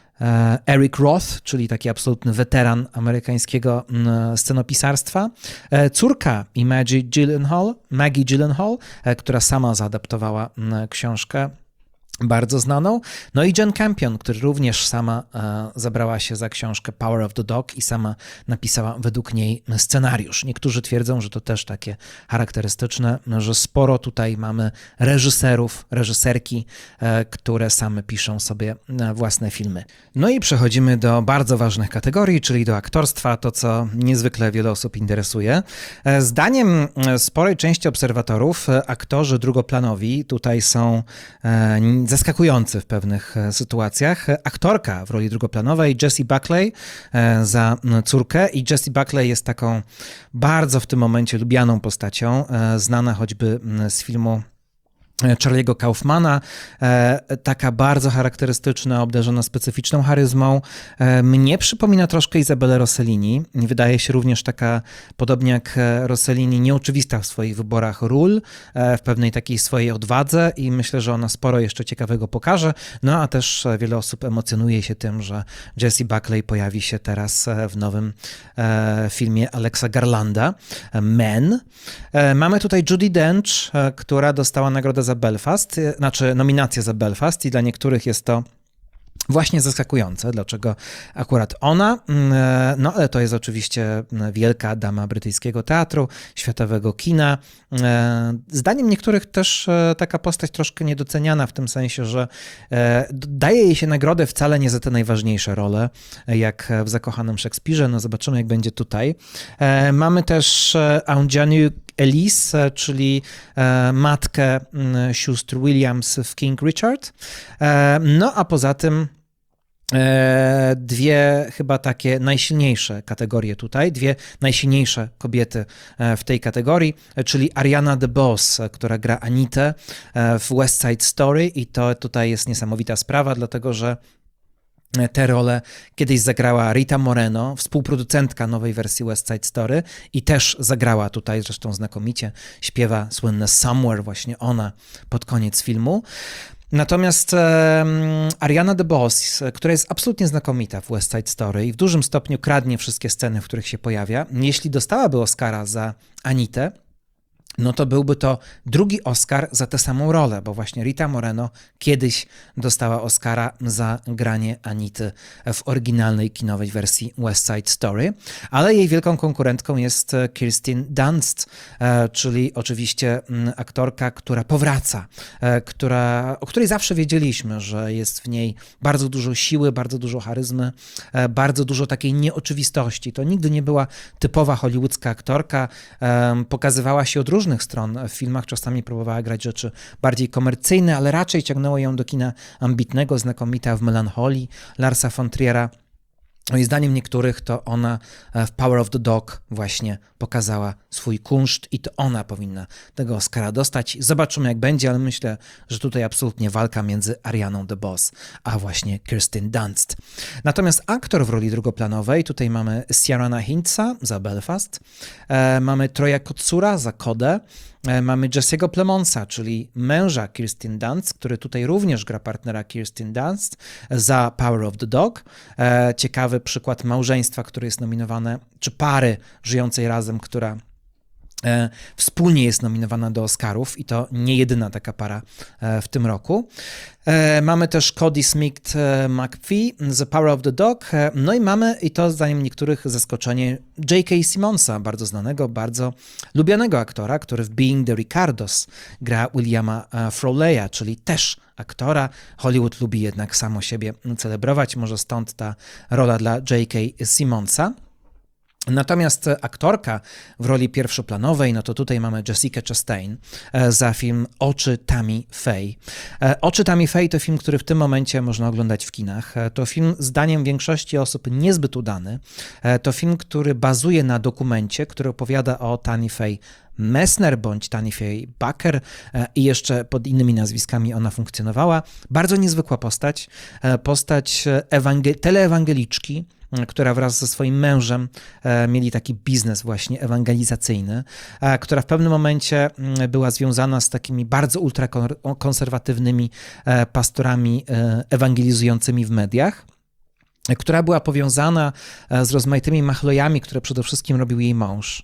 Eric Roth, czyli taki absolutny weteran amerykańskiego scenopisarstwa. Córka i Maggie Gyllenhaal, Maggie Gyllenhaal, która sama zaadaptowała książkę bardzo znaną. No i Jane Campion, która również sama e, zabrała się za książkę Power of the Dog i sama napisała według niej scenariusz. Niektórzy twierdzą, że to też takie charakterystyczne, że sporo tutaj mamy reżyserów, reżyserki, e, które same piszą sobie własne filmy. No i przechodzimy do bardzo ważnych kategorii, czyli do aktorstwa, to co niezwykle wiele osób interesuje. E, zdaniem sporej części obserwatorów e, aktorzy drugoplanowi tutaj są e, zaskakujący w pewnych sytuacjach. Aktorka w roli drugoplanowej Jessie Buckley za córkę i Jessie Buckley jest taką bardzo w tym momencie lubianą postacią, znana choćby z filmu Charlie'ego Kaufmana, taka bardzo charakterystyczna, obdarzona specyficzną charyzmą. Mnie przypomina troszkę Izabelę Rossellini. Wydaje się również taka, podobnie jak Rossellini, nieoczywista w swoich wyborach ról, w pewnej takiej swojej odwadze i myślę, że ona sporo jeszcze ciekawego pokaże. No a też wiele osób emocjonuje się tym, że Jessie Buckley pojawi się teraz w nowym filmie Alexa Garlanda, Men. Mamy tutaj Judi Dench, która dostała nagrodę za Belfast, znaczy nominację za Belfast i dla niektórych jest to właśnie zaskakujące, dlaczego akurat ona, no ale to jest oczywiście wielka dama brytyjskiego teatru, światowego kina. Zdaniem niektórych też taka postać troszkę niedoceniana w tym sensie, że daje jej się nagrodę wcale nie za te najważniejsze role, jak w Zakochanym Szekspirze, no zobaczymy jak będzie tutaj. Mamy też Aunjanue Elise, czyli matkę sióstr Williams w King Richard. No a poza tym dwie chyba takie najsilniejsze kategorie tutaj, dwie najsilniejsze kobiety w tej kategorii, czyli Ariana DeBose, która gra Anitę w West Side Story i to tutaj jest niesamowita sprawa, dlatego że tę rolę kiedyś zagrała Rita Moreno, współproducentka nowej wersji West Side Story i też zagrała tutaj zresztą znakomicie, śpiewa słynne Somewhere, właśnie ona pod koniec filmu. Natomiast e, Ariana DeBose, która jest absolutnie znakomita w West Side Story i w dużym stopniu kradnie wszystkie sceny, w których się pojawia, jeśli dostałaby Oscara za Anitę, no to byłby to drugi Oscar za tę samą rolę, bo właśnie Rita Moreno kiedyś dostała Oscara za granie Anity w oryginalnej kinowej wersji West Side Story, ale jej wielką konkurentką jest Kirsten Dunst, czyli oczywiście aktorka, która powraca, która, o której zawsze wiedzieliśmy, że jest w niej bardzo dużo siły, bardzo dużo charyzmy, bardzo dużo takiej nieoczywistości. To nigdy nie była typowa hollywoodzka aktorka, pokazywała się od różnych stron w filmach, czasami próbowała grać rzeczy bardziej komercyjne, ale raczej ciągnęło ją do kina ambitnego, znakomita w Melancholii Larsa von Triera. No i zdaniem niektórych to ona w Power of the Dog właśnie pokazała swój kunszt i to ona powinna tego Oscara dostać. Zobaczymy jak będzie, ale myślę, że tutaj absolutnie walka między Arianą DeBose a właśnie Kirsten Dunst. Natomiast aktor w roli drugoplanowej, tutaj mamy Ciarana Hintz'a za Belfast, e, mamy Troya Kotsura za Kodę, mamy Jesse'ego Plemonsa, czyli męża Kirsten Dunst, który tutaj również gra partnera Kirsten Dunst za Power of the Dog. Ciekawy przykład małżeństwa, które jest nominowane, czy pary żyjącej razem, która wspólnie jest nominowana do Oscarów i to nie jedyna taka para w tym roku. Mamy też Cody Smith McPhee, The Power of the Dog, no i mamy, i to zdaniem niektórych zaskoczenie, J K. Simmonsa, bardzo znanego, bardzo lubianego aktora, który w Being the Ricardos gra Williama Frawleya, czyli też aktora. Hollywood lubi jednak samo siebie celebrować, może stąd ta rola dla J K. Simmonsa. Natomiast aktorka w roli pierwszoplanowej, no to tutaj mamy Jessica Chastain za film Oczy Tammy Faye. Oczy Tammy Faye to film, który w tym momencie można oglądać w kinach. To film zdaniem większości osób niezbyt udany. To film, który bazuje na dokumencie, który opowiada o Tammy Faye Messner bądź Tammy Faye Bakker i jeszcze pod innymi nazwiskami ona funkcjonowała. Bardzo niezwykła postać, postać ewangel- teleewangeliczki, która wraz ze swoim mężem mieli taki biznes właśnie ewangelizacyjny, która w pewnym momencie była związana z takimi bardzo ultrakonserwatywnymi pastorami ewangelizującymi w mediach, która była powiązana z rozmaitymi machlojami, które przede wszystkim robił jej mąż,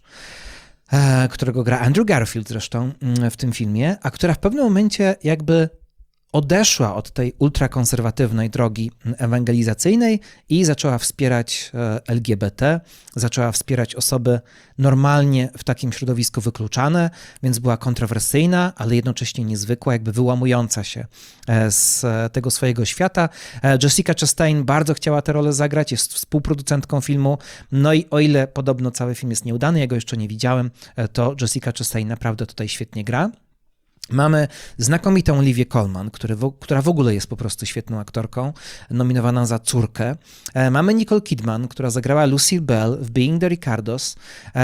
którego gra Andrew Garfield zresztą w tym filmie, a która w pewnym momencie jakby odeszła od tej ultrakonserwatywnej drogi ewangelizacyjnej i zaczęła wspierać L G B T, zaczęła wspierać osoby normalnie w takim środowisku wykluczane, więc była kontrowersyjna, ale jednocześnie niezwykła, jakby wyłamująca się z tego swojego świata. Jessica Chastain bardzo chciała tę rolę zagrać, jest współproducentką filmu, no i o ile podobno cały film jest nieudany, ja go jeszcze nie widziałem, to Jessica Chastain naprawdę tutaj świetnie gra. Mamy znakomitą Olivię Colman, który w, która w ogóle jest po prostu świetną aktorką, nominowana za córkę. Mamy Nicole Kidman, która zagrała Lucille Bell w Being the Ricardos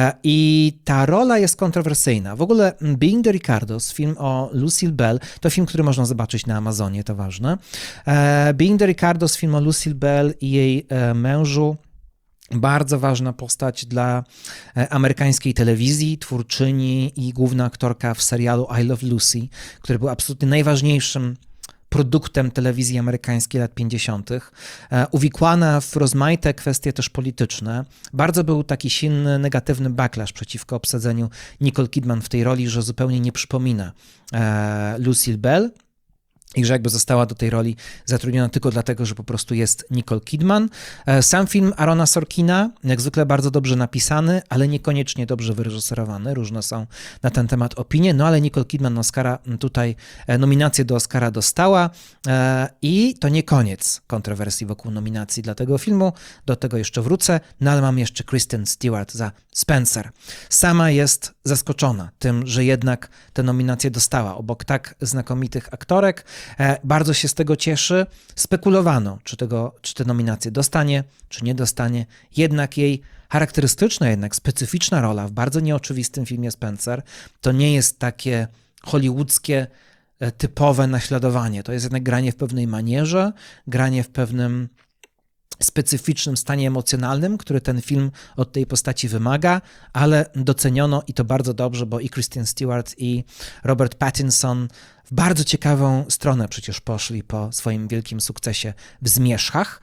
i ta rola jest kontrowersyjna. W ogóle Being the Ricardos, film o Lucille Bell, to film, który można zobaczyć na Amazonie, to ważne. Being the Ricardos, film o Lucille Bell i jej mężu. Bardzo ważna postać dla amerykańskiej telewizji, twórczyni i główna aktorka w serialu I Love Lucy, który był absolutnie najważniejszym produktem telewizji amerykańskiej lat pięćdziesiątych. Uwikłana w rozmaite kwestie też polityczne. Bardzo był taki silny, negatywny backlash przeciwko obsadzeniu Nicole Kidman w tej roli, że zupełnie nie przypomina Lucille Bell. I że jakby została do tej roli zatrudniona tylko dlatego, że po prostu jest Nicole Kidman. Sam film Arona Sorkina, jak zwykle bardzo dobrze napisany, ale niekoniecznie dobrze wyreżyserowany. Różne są na ten temat opinie, no ale Nicole Kidman Oscara tutaj nominację do Oscara dostała i to nie koniec kontrowersji wokół nominacji dla tego filmu. Do tego jeszcze wrócę, no ale mam jeszcze Kristen Stewart za Spencer. Sama jest zaskoczona tym, że jednak tę nominację dostała obok tak znakomitych aktorek. Bardzo się z tego cieszy. Spekulowano, czy, tego, czy tę nominację dostanie, czy nie dostanie. Jednak jej charakterystyczna, jednak specyficzna rola w bardzo nieoczywistym filmie Spencer to nie jest takie hollywoodzkie, typowe naśladowanie. To jest jednak granie w pewnej manierze, granie w pewnym specyficznym stanie emocjonalnym, który ten film od tej postaci wymaga, ale doceniono i to bardzo dobrze, bo i Kristen Stewart i Robert Pattinson w bardzo ciekawą stronę przecież poszli po swoim wielkim sukcesie w Zmierzchach.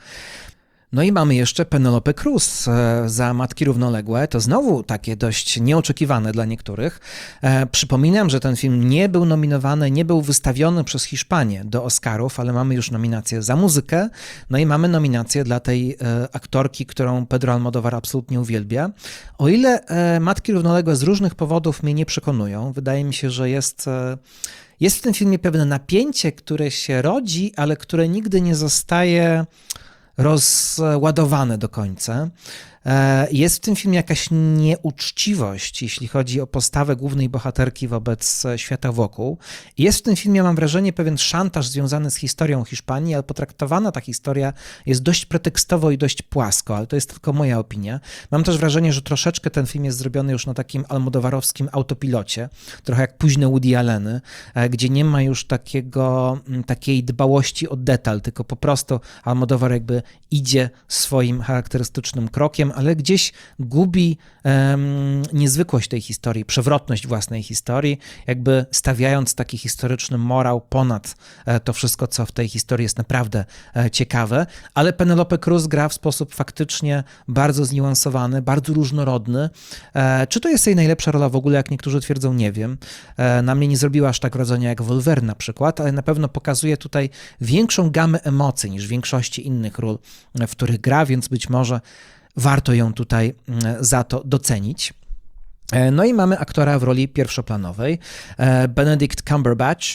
No i mamy jeszcze Penelope Cruz za Matki Równoległe. To znowu takie dość nieoczekiwane dla niektórych. Przypominam, że ten film nie był nominowany, nie był wystawiony przez Hiszpanię do Oscarów, ale mamy już nominację za muzykę, no i mamy nominację dla tej aktorki, którą Pedro Almodóvar absolutnie uwielbia. O ile Matki Równoległe z różnych powodów mnie nie przekonują, wydaje mi się, że jest... Jest w tym filmie pewne napięcie, które się rodzi, ale które nigdy nie zostaje rozładowane do końca. Jest w tym filmie jakaś nieuczciwość, jeśli chodzi o postawę głównej bohaterki wobec świata wokół. Jest w tym filmie, mam wrażenie, pewien szantaż związany z historią Hiszpanii, ale potraktowana ta historia jest dość pretekstowo i dość płasko, ale to jest tylko moja opinia. Mam też wrażenie, że troszeczkę ten film jest zrobiony już na takim almodowarowskim autopilocie, trochę jak późne Woody Alleny, gdzie nie ma już takiego, takiej dbałości o detal, tylko po prostu Almodóvar jakby idzie swoim charakterystycznym krokiem, ale gdzieś gubi um, niezwykłość tej historii, przewrotność własnej historii, jakby stawiając taki historyczny morał ponad e, to wszystko, co w tej historii jest naprawdę e, ciekawe, ale Penelope Cruz gra w sposób faktycznie bardzo zniuansowany, bardzo różnorodny. E, czy to jest jej najlepsza rola w ogóle, jak niektórzy twierdzą, nie wiem. E, na mnie nie zrobiła aż tak wrażenia jak Wolverine na przykład, ale na pewno pokazuje tutaj większą gamę emocji niż w większości innych ról, w których gra, więc być może warto ją tutaj za to docenić. No i mamy aktora w roli pierwszoplanowej, Benedict Cumberbatch,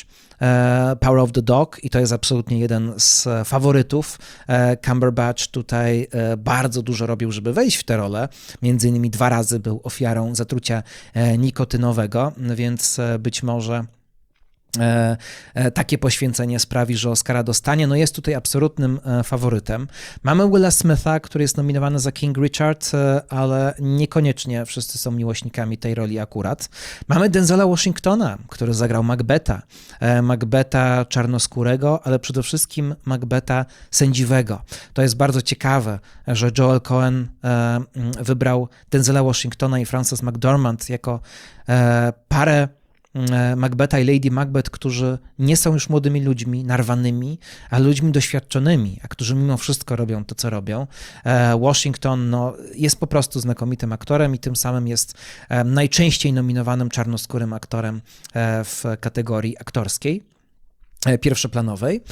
Power of the Dog, i to jest absolutnie jeden z faworytów. Cumberbatch tutaj bardzo dużo robił, żeby wejść w tę rolę. Między innymi dwa razy był ofiarą zatrucia nikotynowego, więc być może E, e, takie poświęcenie sprawi, że Oscara dostanie. No jest tutaj absolutnym e, faworytem. Mamy Willa Smitha, który jest nominowany za King Richard, e, ale niekoniecznie wszyscy są miłośnikami tej roli akurat. Mamy Denzela Washingtona, który zagrał Macbetha. E, Macbetha czarnoskórego, ale przede wszystkim Macbetha sędziwego. To jest bardzo ciekawe, że Joel Cohen e, wybrał Denzela Washingtona i Frances McDormand jako e, parę Macbetha i Lady Macbeth, którzy nie są już młodymi ludźmi, narwanymi, ale ludźmi doświadczonymi, a którzy mimo wszystko robią to, co robią. Washington no, jest po prostu znakomitym aktorem i tym samym jest najczęściej nominowanym czarnoskórym aktorem w kategorii aktorskiej, pierwszoplanowej.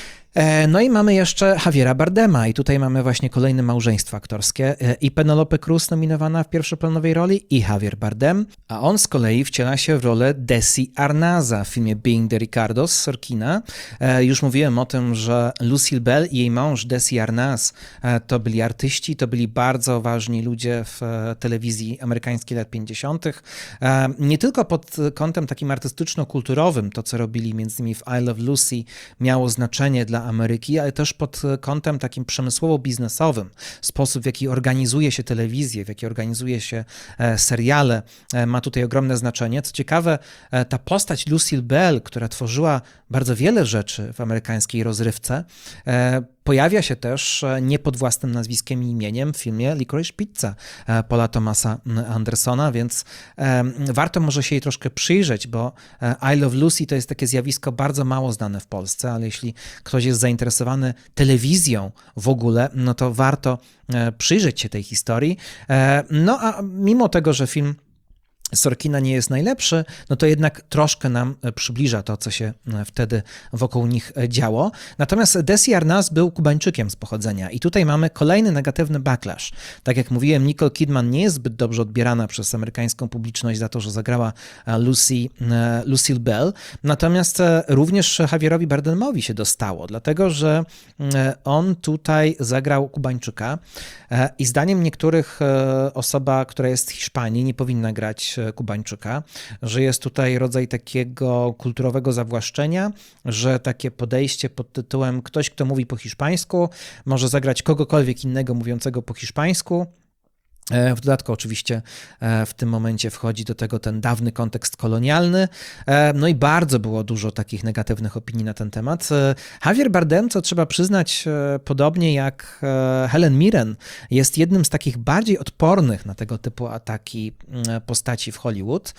No i mamy jeszcze Javiera Bardema i tutaj mamy właśnie kolejne małżeństwo aktorskie i Penelope Cruz nominowana w pierwszoplanowej roli i Javier Bardem, a on z kolei wciela się w rolę Desi Arnaza w filmie Being the Ricardos Sorkina. Już mówiłem o tym, że Lucille Bell i jej mąż Desi Arnaz to byli artyści, to byli bardzo ważni ludzie w telewizji amerykańskiej lat pięćdziesiątych. Nie tylko pod kątem takim artystyczno-kulturowym, to co robili między innymi w I Love Lucy miało znaczenie dla Ameryki, ale też pod kątem takim przemysłowo-biznesowym. Sposób, w jaki organizuje się telewizję, w jaki organizuje się seriale, ma tutaj ogromne znaczenie. Co ciekawe, ta postać Lucille Bell, która tworzyła bardzo wiele rzeczy w amerykańskiej rozrywce, pojawia się też nie pod własnym nazwiskiem i imieniem w filmie Licorice Pizza Paula Thomasa Andersona, więc warto może się jej troszkę przyjrzeć, bo I Love Lucy to jest takie zjawisko bardzo mało znane w Polsce, ale jeśli ktoś jest zainteresowany telewizją w ogóle, no to warto przyjrzeć się tej historii. No a mimo tego, że film Sorkina nie jest najlepszy, no to jednak troszkę nam przybliża to, co się wtedy wokół nich działo. Natomiast Desi Arnaz był Kubańczykiem z pochodzenia i tutaj mamy kolejny negatywny backlash. Tak jak mówiłem, Nicole Kidman nie jest zbyt dobrze odbierana przez amerykańską publiczność za to, że zagrała Lucy, Lucille Bell, natomiast również Javierowi Bardemowi się dostało, dlatego że on tutaj zagrał Kubańczyka i zdaniem niektórych osoba, która jest z Hiszpanii, nie powinna grać Kubańczyka, że jest tutaj rodzaj takiego kulturowego zawłaszczenia, że takie podejście pod tytułem ktoś, kto mówi po hiszpańsku, może zagrać kogokolwiek innego mówiącego po hiszpańsku. W dodatku oczywiście w tym momencie wchodzi do tego ten dawny kontekst kolonialny, no i bardzo było dużo takich negatywnych opinii na ten temat. Javier Bardem, co trzeba przyznać, podobnie jak Helen Mirren, jest jednym z takich bardziej odpornych na tego typu ataki postaci w Hollywood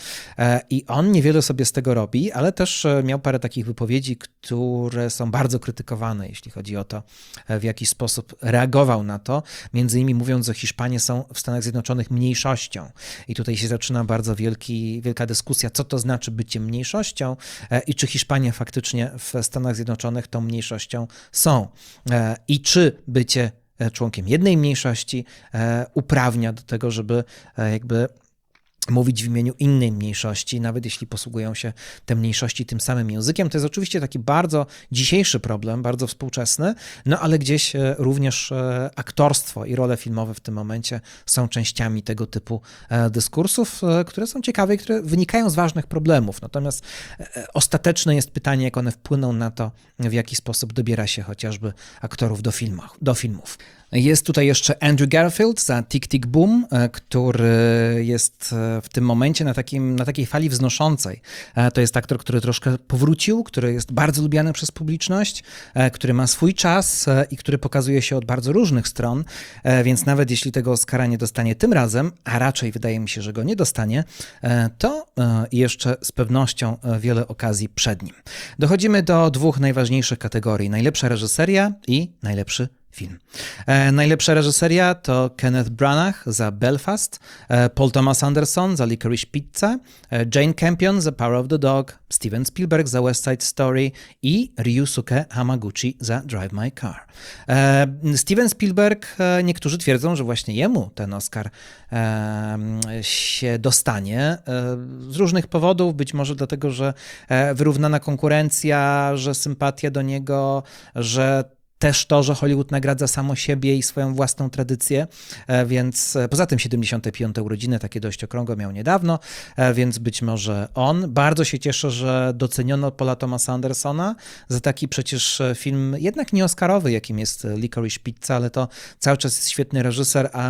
i on niewiele sobie z tego robi, ale też miał parę takich wypowiedzi, które są bardzo krytykowane, jeśli chodzi o to, w jaki sposób reagował na to, między innymi mówiąc, że Hiszpanie są w Stanach Zjednoczonych mniejszością. I tutaj się zaczyna bardzo wielki, wielka dyskusja, co to znaczy bycie mniejszością i czy Hiszpanie faktycznie w Stanach Zjednoczonych tą mniejszością są. I czy bycie członkiem jednej mniejszości uprawnia do tego, żeby jakby mówić w imieniu innej mniejszości, nawet jeśli posługują się te mniejszości tym samym językiem. To jest oczywiście taki bardzo dzisiejszy problem, bardzo współczesny, no ale gdzieś również aktorstwo i role filmowe w tym momencie są częściami tego typu dyskursów, które są ciekawe i które wynikają z ważnych problemów. Natomiast ostateczne jest pytanie, jak one wpłyną na to, w jaki sposób dobiera się chociażby aktorów do filmów. Do filmów. Jest tutaj jeszcze Andrew Garfield za Tick, Tick, Boom, który jest w tym momencie na, takim, na takiej fali wznoszącej. To jest aktor, który troszkę powrócił, który jest bardzo lubiany przez publiczność, który ma swój czas i który pokazuje się od bardzo różnych stron, więc nawet jeśli tego Oscara nie dostanie tym razem, a raczej wydaje mi się, że go nie dostanie, to jeszcze z pewnością wiele okazji przed nim. Dochodzimy do dwóch najważniejszych kategorii. Najlepsza reżyseria i najlepszy film. E, najlepsza reżyseria to Kenneth Branagh za Belfast, e, Paul Thomas Anderson za Licorice Pizza, e, Jane Campion za Power of the Dog, Steven Spielberg za West Side Story i Ryusuke Hamaguchi za Drive My Car. E, Steven Spielberg, e, niektórzy twierdzą, że właśnie jemu ten Oscar e, się dostanie e, z różnych powodów, być może dlatego, że e, wyrównana konkurencja, że sympatia do niego, że też to, że Hollywood nagradza samo siebie i swoją własną tradycję, więc poza tym siedemdziesiąte piąte urodziny, takie dość okrągłe miał niedawno, więc być może on. Bardzo się cieszę, że doceniono Paula Thomasa Andersona za taki przecież film jednak nie oscarowy, jakim jest Licorice Pizza, ale to cały czas jest świetny reżyser, a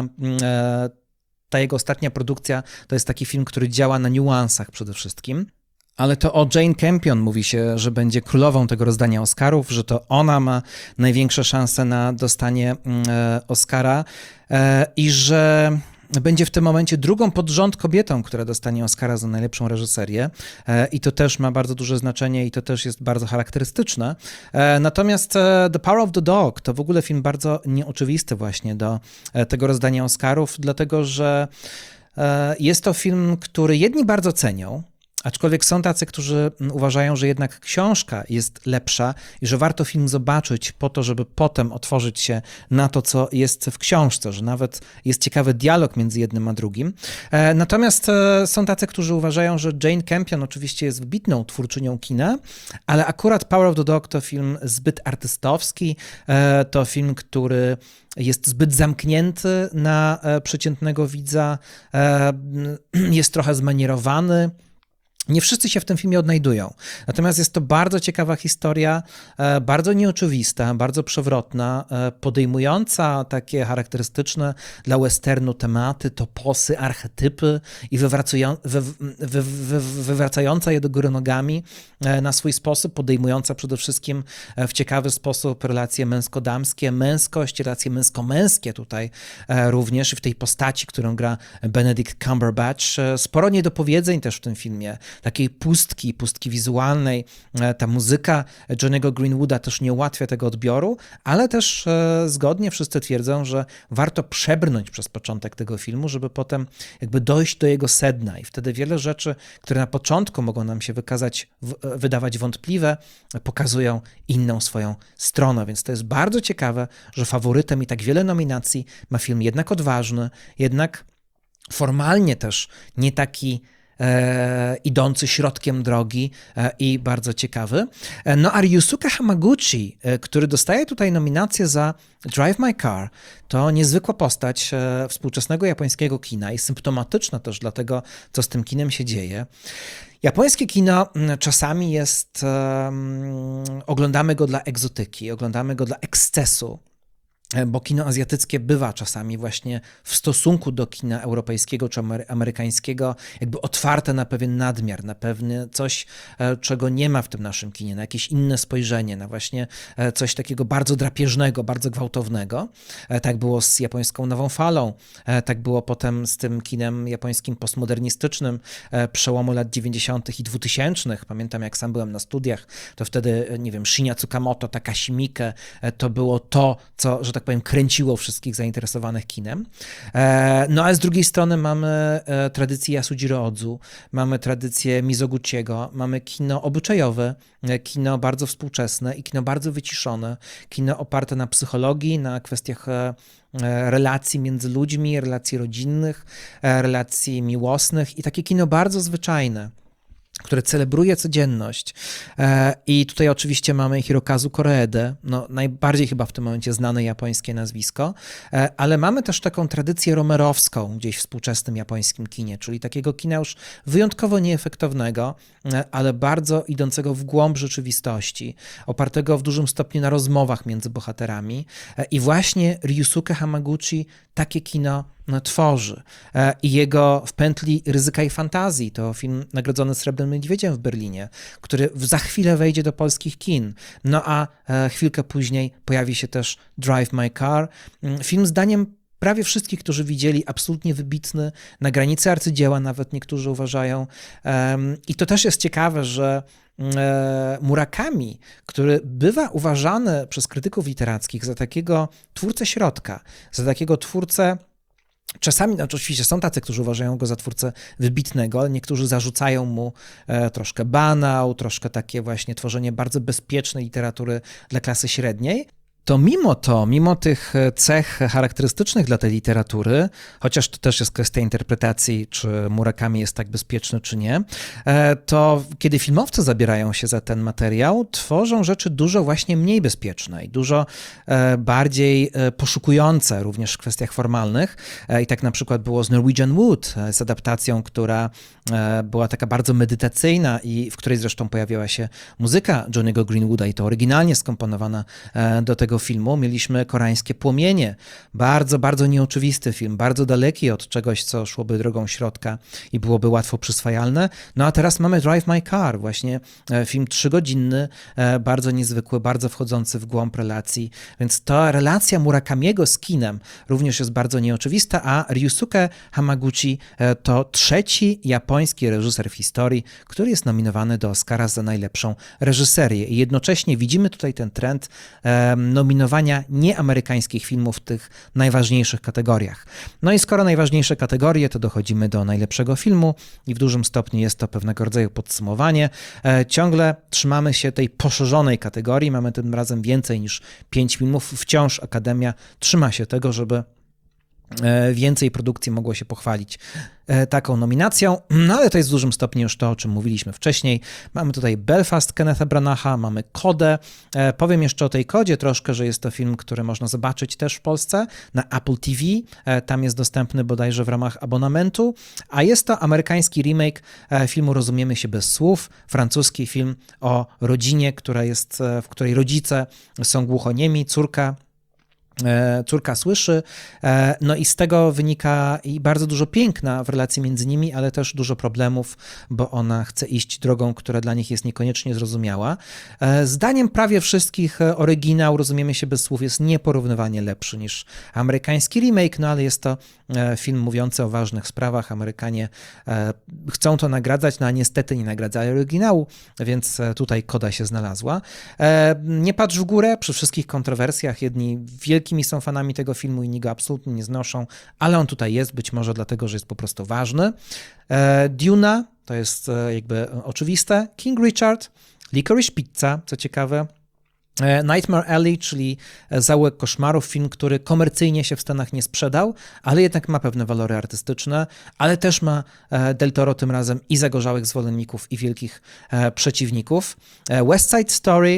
ta jego ostatnia produkcja to jest taki film, który działa na niuansach przede wszystkim. Ale to o Jane Campion mówi się, że będzie królową tego rozdania Oscarów, że to ona ma największe szanse na dostanie e, Oscara e, i że będzie w tym momencie drugą pod rząd kobietą, która dostanie Oscara za najlepszą reżyserię e, i to też ma bardzo duże znaczenie i to też jest bardzo charakterystyczne. E, natomiast e, The Power of the Dog to w ogóle film bardzo nieoczywisty właśnie do e, tego rozdania Oscarów, dlatego że e, jest to film, który jedni bardzo cenią, aczkolwiek są tacy, którzy uważają, że jednak książka jest lepsza i że warto film zobaczyć po to, żeby potem otworzyć się na to, co jest w książce, że nawet jest ciekawy dialog między jednym a drugim. Natomiast są tacy, którzy uważają, że Jane Campion oczywiście jest wybitną twórczynią kina, ale akurat Power of the Dog to film zbyt artystowski, to film, który jest zbyt zamknięty na przeciętnego widza, jest trochę zmanierowany. Nie wszyscy się w tym filmie odnajdują. Natomiast jest to bardzo ciekawa historia, bardzo nieoczywista, bardzo przewrotna, podejmująca takie charakterystyczne dla westernu tematy, toposy, archetypy i wywracają, wy, wy, wy, wywracająca je do góry nogami na swój sposób, podejmująca przede wszystkim w ciekawy sposób relacje męsko-damskie, męskość, relacje męsko-męskie tutaj również i w tej postaci, którą gra Benedict Cumberbatch. Sporo niedopowiedzeń też w tym filmie. Takiej pustki, pustki wizualnej. Ta muzyka Johnny'ego Greenwooda też nie ułatwia tego odbioru, ale też e, zgodnie wszyscy twierdzą, że warto przebrnąć przez początek tego filmu, żeby potem jakby dojść do jego sedna i wtedy wiele rzeczy, które na początku mogą nam się wykazać, w, wydawać wątpliwe, pokazują inną swoją stronę, więc to jest bardzo ciekawe, że faworytem i tak wiele nominacji ma film jednak odważny, jednak formalnie też nie taki E, idący środkiem drogi e, i bardzo ciekawy. E, no a Ryusuke Hamaguchi, e, który dostaje tutaj nominację za Drive My Car, to niezwykła postać e, współczesnego japońskiego kina i symptomatyczna też dla tego, co z tym kinem się dzieje. Japońskie kino czasami jest, e, oglądamy go dla egzotyki, oglądamy go dla ekscesu, bo kino azjatyckie bywa czasami właśnie w stosunku do kina europejskiego czy amerykańskiego jakby otwarte na pewien nadmiar, na pewne coś, czego nie ma w tym naszym kinie, na jakieś inne spojrzenie, na właśnie coś takiego bardzo drapieżnego, bardzo gwałtownego. Tak było z japońską nową falą, tak było potem z tym kinem japońskim postmodernistycznym przełomu lat dziewięćdziesiątych i dwutysięcznych. Pamiętam, jak sam byłem na studiach, to wtedy, nie wiem, Shinya Tsukamoto, Takashi Miike, to było to, co, że tak powiem, kręciło wszystkich zainteresowanych kinem. No ale z drugiej strony mamy tradycję Yasujiro Odzu, mamy tradycję Mizoguchiego, mamy kino obyczajowe, kino bardzo współczesne i kino bardzo wyciszone, kino oparte na psychologii, na kwestiach relacji między ludźmi, relacji rodzinnych, relacji miłosnych i takie kino bardzo zwyczajne, które celebruje codzienność. I tutaj oczywiście mamy Hirokazu Koreedę, no najbardziej chyba w tym momencie znane japońskie nazwisko, ale mamy też taką tradycję romerowską gdzieś w współczesnym japońskim kinie, czyli takiego kina już wyjątkowo nieefektownego, ale bardzo idącego w głąb rzeczywistości, opartego w dużym stopniu na rozmowach między bohaterami. I właśnie Ryusuke Hamaguchi takie kino no, tworzy. I jego W pętli ryzyka i fantazji to film nagrodzony Srebrnym Niedźwiedziem w Berlinie, który za chwilę wejdzie do polskich kin. No a chwilkę później pojawi się też Drive My Car. Film zdaniem prawie wszystkich, którzy widzieli, absolutnie wybitny, na granicy arcydzieła nawet niektórzy uważają. I to też jest ciekawe, że Murakami, który bywa uważany przez krytyków literackich za takiego twórcę środka, za takiego twórcę. Czasami, no oczywiście są tacy, którzy uważają go za twórcę wybitnego, ale niektórzy zarzucają mu e, troszkę banał, troszkę takie właśnie tworzenie bardzo bezpiecznej literatury dla klasy średniej. to mimo to, mimo tych cech charakterystycznych dla tej literatury, chociaż to też jest kwestia interpretacji, czy Murakami jest tak bezpieczny, czy nie, to kiedy filmowcy zabierają się za ten materiał, tworzą rzeczy dużo właśnie mniej bezpieczne i dużo bardziej poszukujące również w kwestiach formalnych. I tak na przykład było z Norwegian Wood, z adaptacją, która była taka bardzo medytacyjna i w której zresztą pojawiała się muzyka Johnny'ego Greenwooda i to oryginalnie skomponowana do tego filmu. Mieliśmy Koreańskie płomienie, bardzo, bardzo nieoczywisty film, bardzo daleki od czegoś, co szłoby drogą środka i byłoby łatwo przyswajalne. No a teraz mamy Drive My Car, właśnie film trzygodzinny, bardzo niezwykły, bardzo wchodzący w głąb relacji, więc ta relacja Murakamiego z kinem również jest bardzo nieoczywista, a Ryusuke Hamaguchi to trzeci japoński reżyser w historii, który jest nominowany do Oscara za najlepszą reżyserię. I jednocześnie widzimy tutaj ten trend e, nominowania nieamerykańskich filmów w tych najważniejszych kategoriach. No i skoro najważniejsze kategorie, to dochodzimy do najlepszego filmu i w dużym stopniu jest to pewnego rodzaju podsumowanie. E, ciągle trzymamy się tej poszerzonej kategorii, mamy tym razem więcej niż pięć filmów. Wciąż Akademia trzyma się tego, żeby więcej produkcji mogło się pochwalić taką nominacją, no ale to jest w dużym stopniu już to, o czym mówiliśmy wcześniej. Mamy tutaj Belfast Kennetha Branacha, mamy Kodę. Powiem jeszcze o tej Kodzie troszkę, że jest to film, który można zobaczyć też w Polsce na Apple T V. Tam jest dostępny bodajże w ramach abonamentu, a jest to amerykański remake filmu Rozumiemy się bez słów, francuski film o rodzinie, która jest, w której rodzice są głuchoniemi, córka Córka słyszy, no i z tego wynika i bardzo dużo piękna w relacji między nimi, ale też dużo problemów, bo ona chce iść drogą, która dla nich jest niekoniecznie zrozumiała. Zdaniem prawie wszystkich oryginał Rozumiemy się bez słów jest nieporównywalnie lepszy niż amerykański remake, no ale jest to film mówiący o ważnych sprawach. Amerykanie chcą to nagradzać, no a niestety nie nagradzają oryginału, więc tutaj Koda się znalazła. Nie patrz w górę przy wszystkich kontrowersjach, jedni wielkimi są fanami tego filmu, inni go absolutnie nie znoszą, ale on tutaj jest, być może dlatego, że jest po prostu ważny. Duna, to jest jakby oczywiste. King Richard, Licorice Pizza, co ciekawe. Nightmare Alley, czyli Zaułek koszmarów, film, który komercyjnie się w Stanach nie sprzedał, ale jednak ma pewne walory artystyczne, ale też ma Del Toro tym razem i zagorzałych zwolenników, i wielkich przeciwników. West Side Story,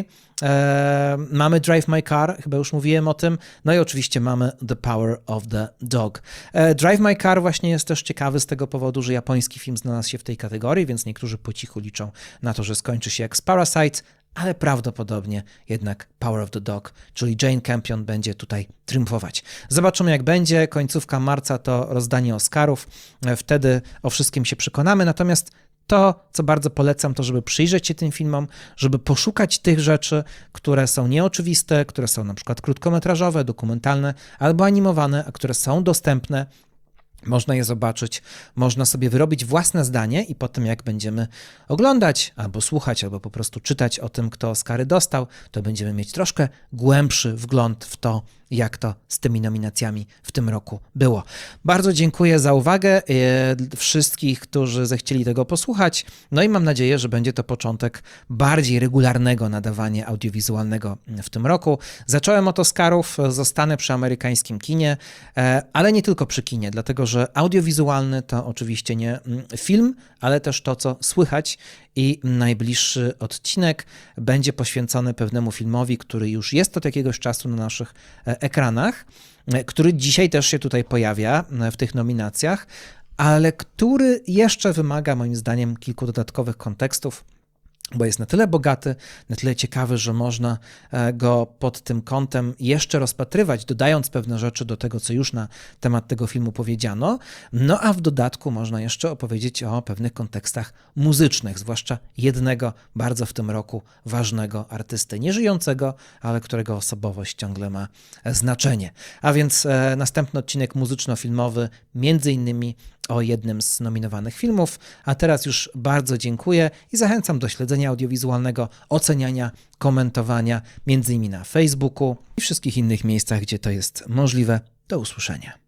mamy Drive My Car, chyba już mówiłem o tym, no i oczywiście mamy The Power of the Dog. Drive My Car właśnie jest też ciekawy z tego powodu, że japoński film znalazł się w tej kategorii, więc niektórzy po cichu liczą na to, że skończy się jak z Parasite, ale prawdopodobnie jednak Power of the Dog, czyli Jane Campion, będzie tutaj triumfować. Zobaczymy, jak będzie. Końcówka marca to rozdanie Oscarów. Wtedy o wszystkim się przekonamy. Natomiast to, co bardzo polecam, to żeby przyjrzeć się tym filmom, żeby poszukać tych rzeczy, które są nieoczywiste, które są na przykład krótkometrażowe, dokumentalne albo animowane, a które są dostępne. Można je zobaczyć, można sobie wyrobić własne zdanie i potem jak będziemy oglądać, albo słuchać, albo po prostu czytać o tym, kto Oscary dostał, to będziemy mieć troszkę głębszy wgląd w to, jak to z tymi nominacjami w tym roku było. Bardzo dziękuję za uwagę wszystkich, którzy zechcieli tego posłuchać, no i mam nadzieję, że będzie to początek bardziej regularnego nadawania audiowizualnego w tym roku. Zacząłem od Oscarów, zostanę przy amerykańskim kinie, ale nie tylko przy kinie, dlatego że audiowizualny to oczywiście nie film, ale też to, co słychać i najbliższy odcinek będzie poświęcony pewnemu filmowi, który już jest od jakiegoś czasu na naszych ekranach, który dzisiaj też się tutaj pojawia w tych nominacjach, ale który jeszcze wymaga moim zdaniem kilku dodatkowych kontekstów, bo jest na tyle bogaty, na tyle ciekawy, że można go pod tym kątem jeszcze rozpatrywać, dodając pewne rzeczy do tego, co już na temat tego filmu powiedziano. No a w dodatku można jeszcze opowiedzieć o pewnych kontekstach muzycznych, zwłaszcza jednego bardzo w tym roku ważnego artysty, nieżyjącego, ale którego osobowość ciągle ma znaczenie. A więc następny odcinek muzyczno-filmowy, między innymi o jednym z nominowanych filmów, a teraz już bardzo dziękuję i zachęcam do śledzenia audiowizualnego, oceniania, komentowania, między innymi na Facebooku i wszystkich innych miejscach, gdzie to jest możliwe. Do usłyszenia.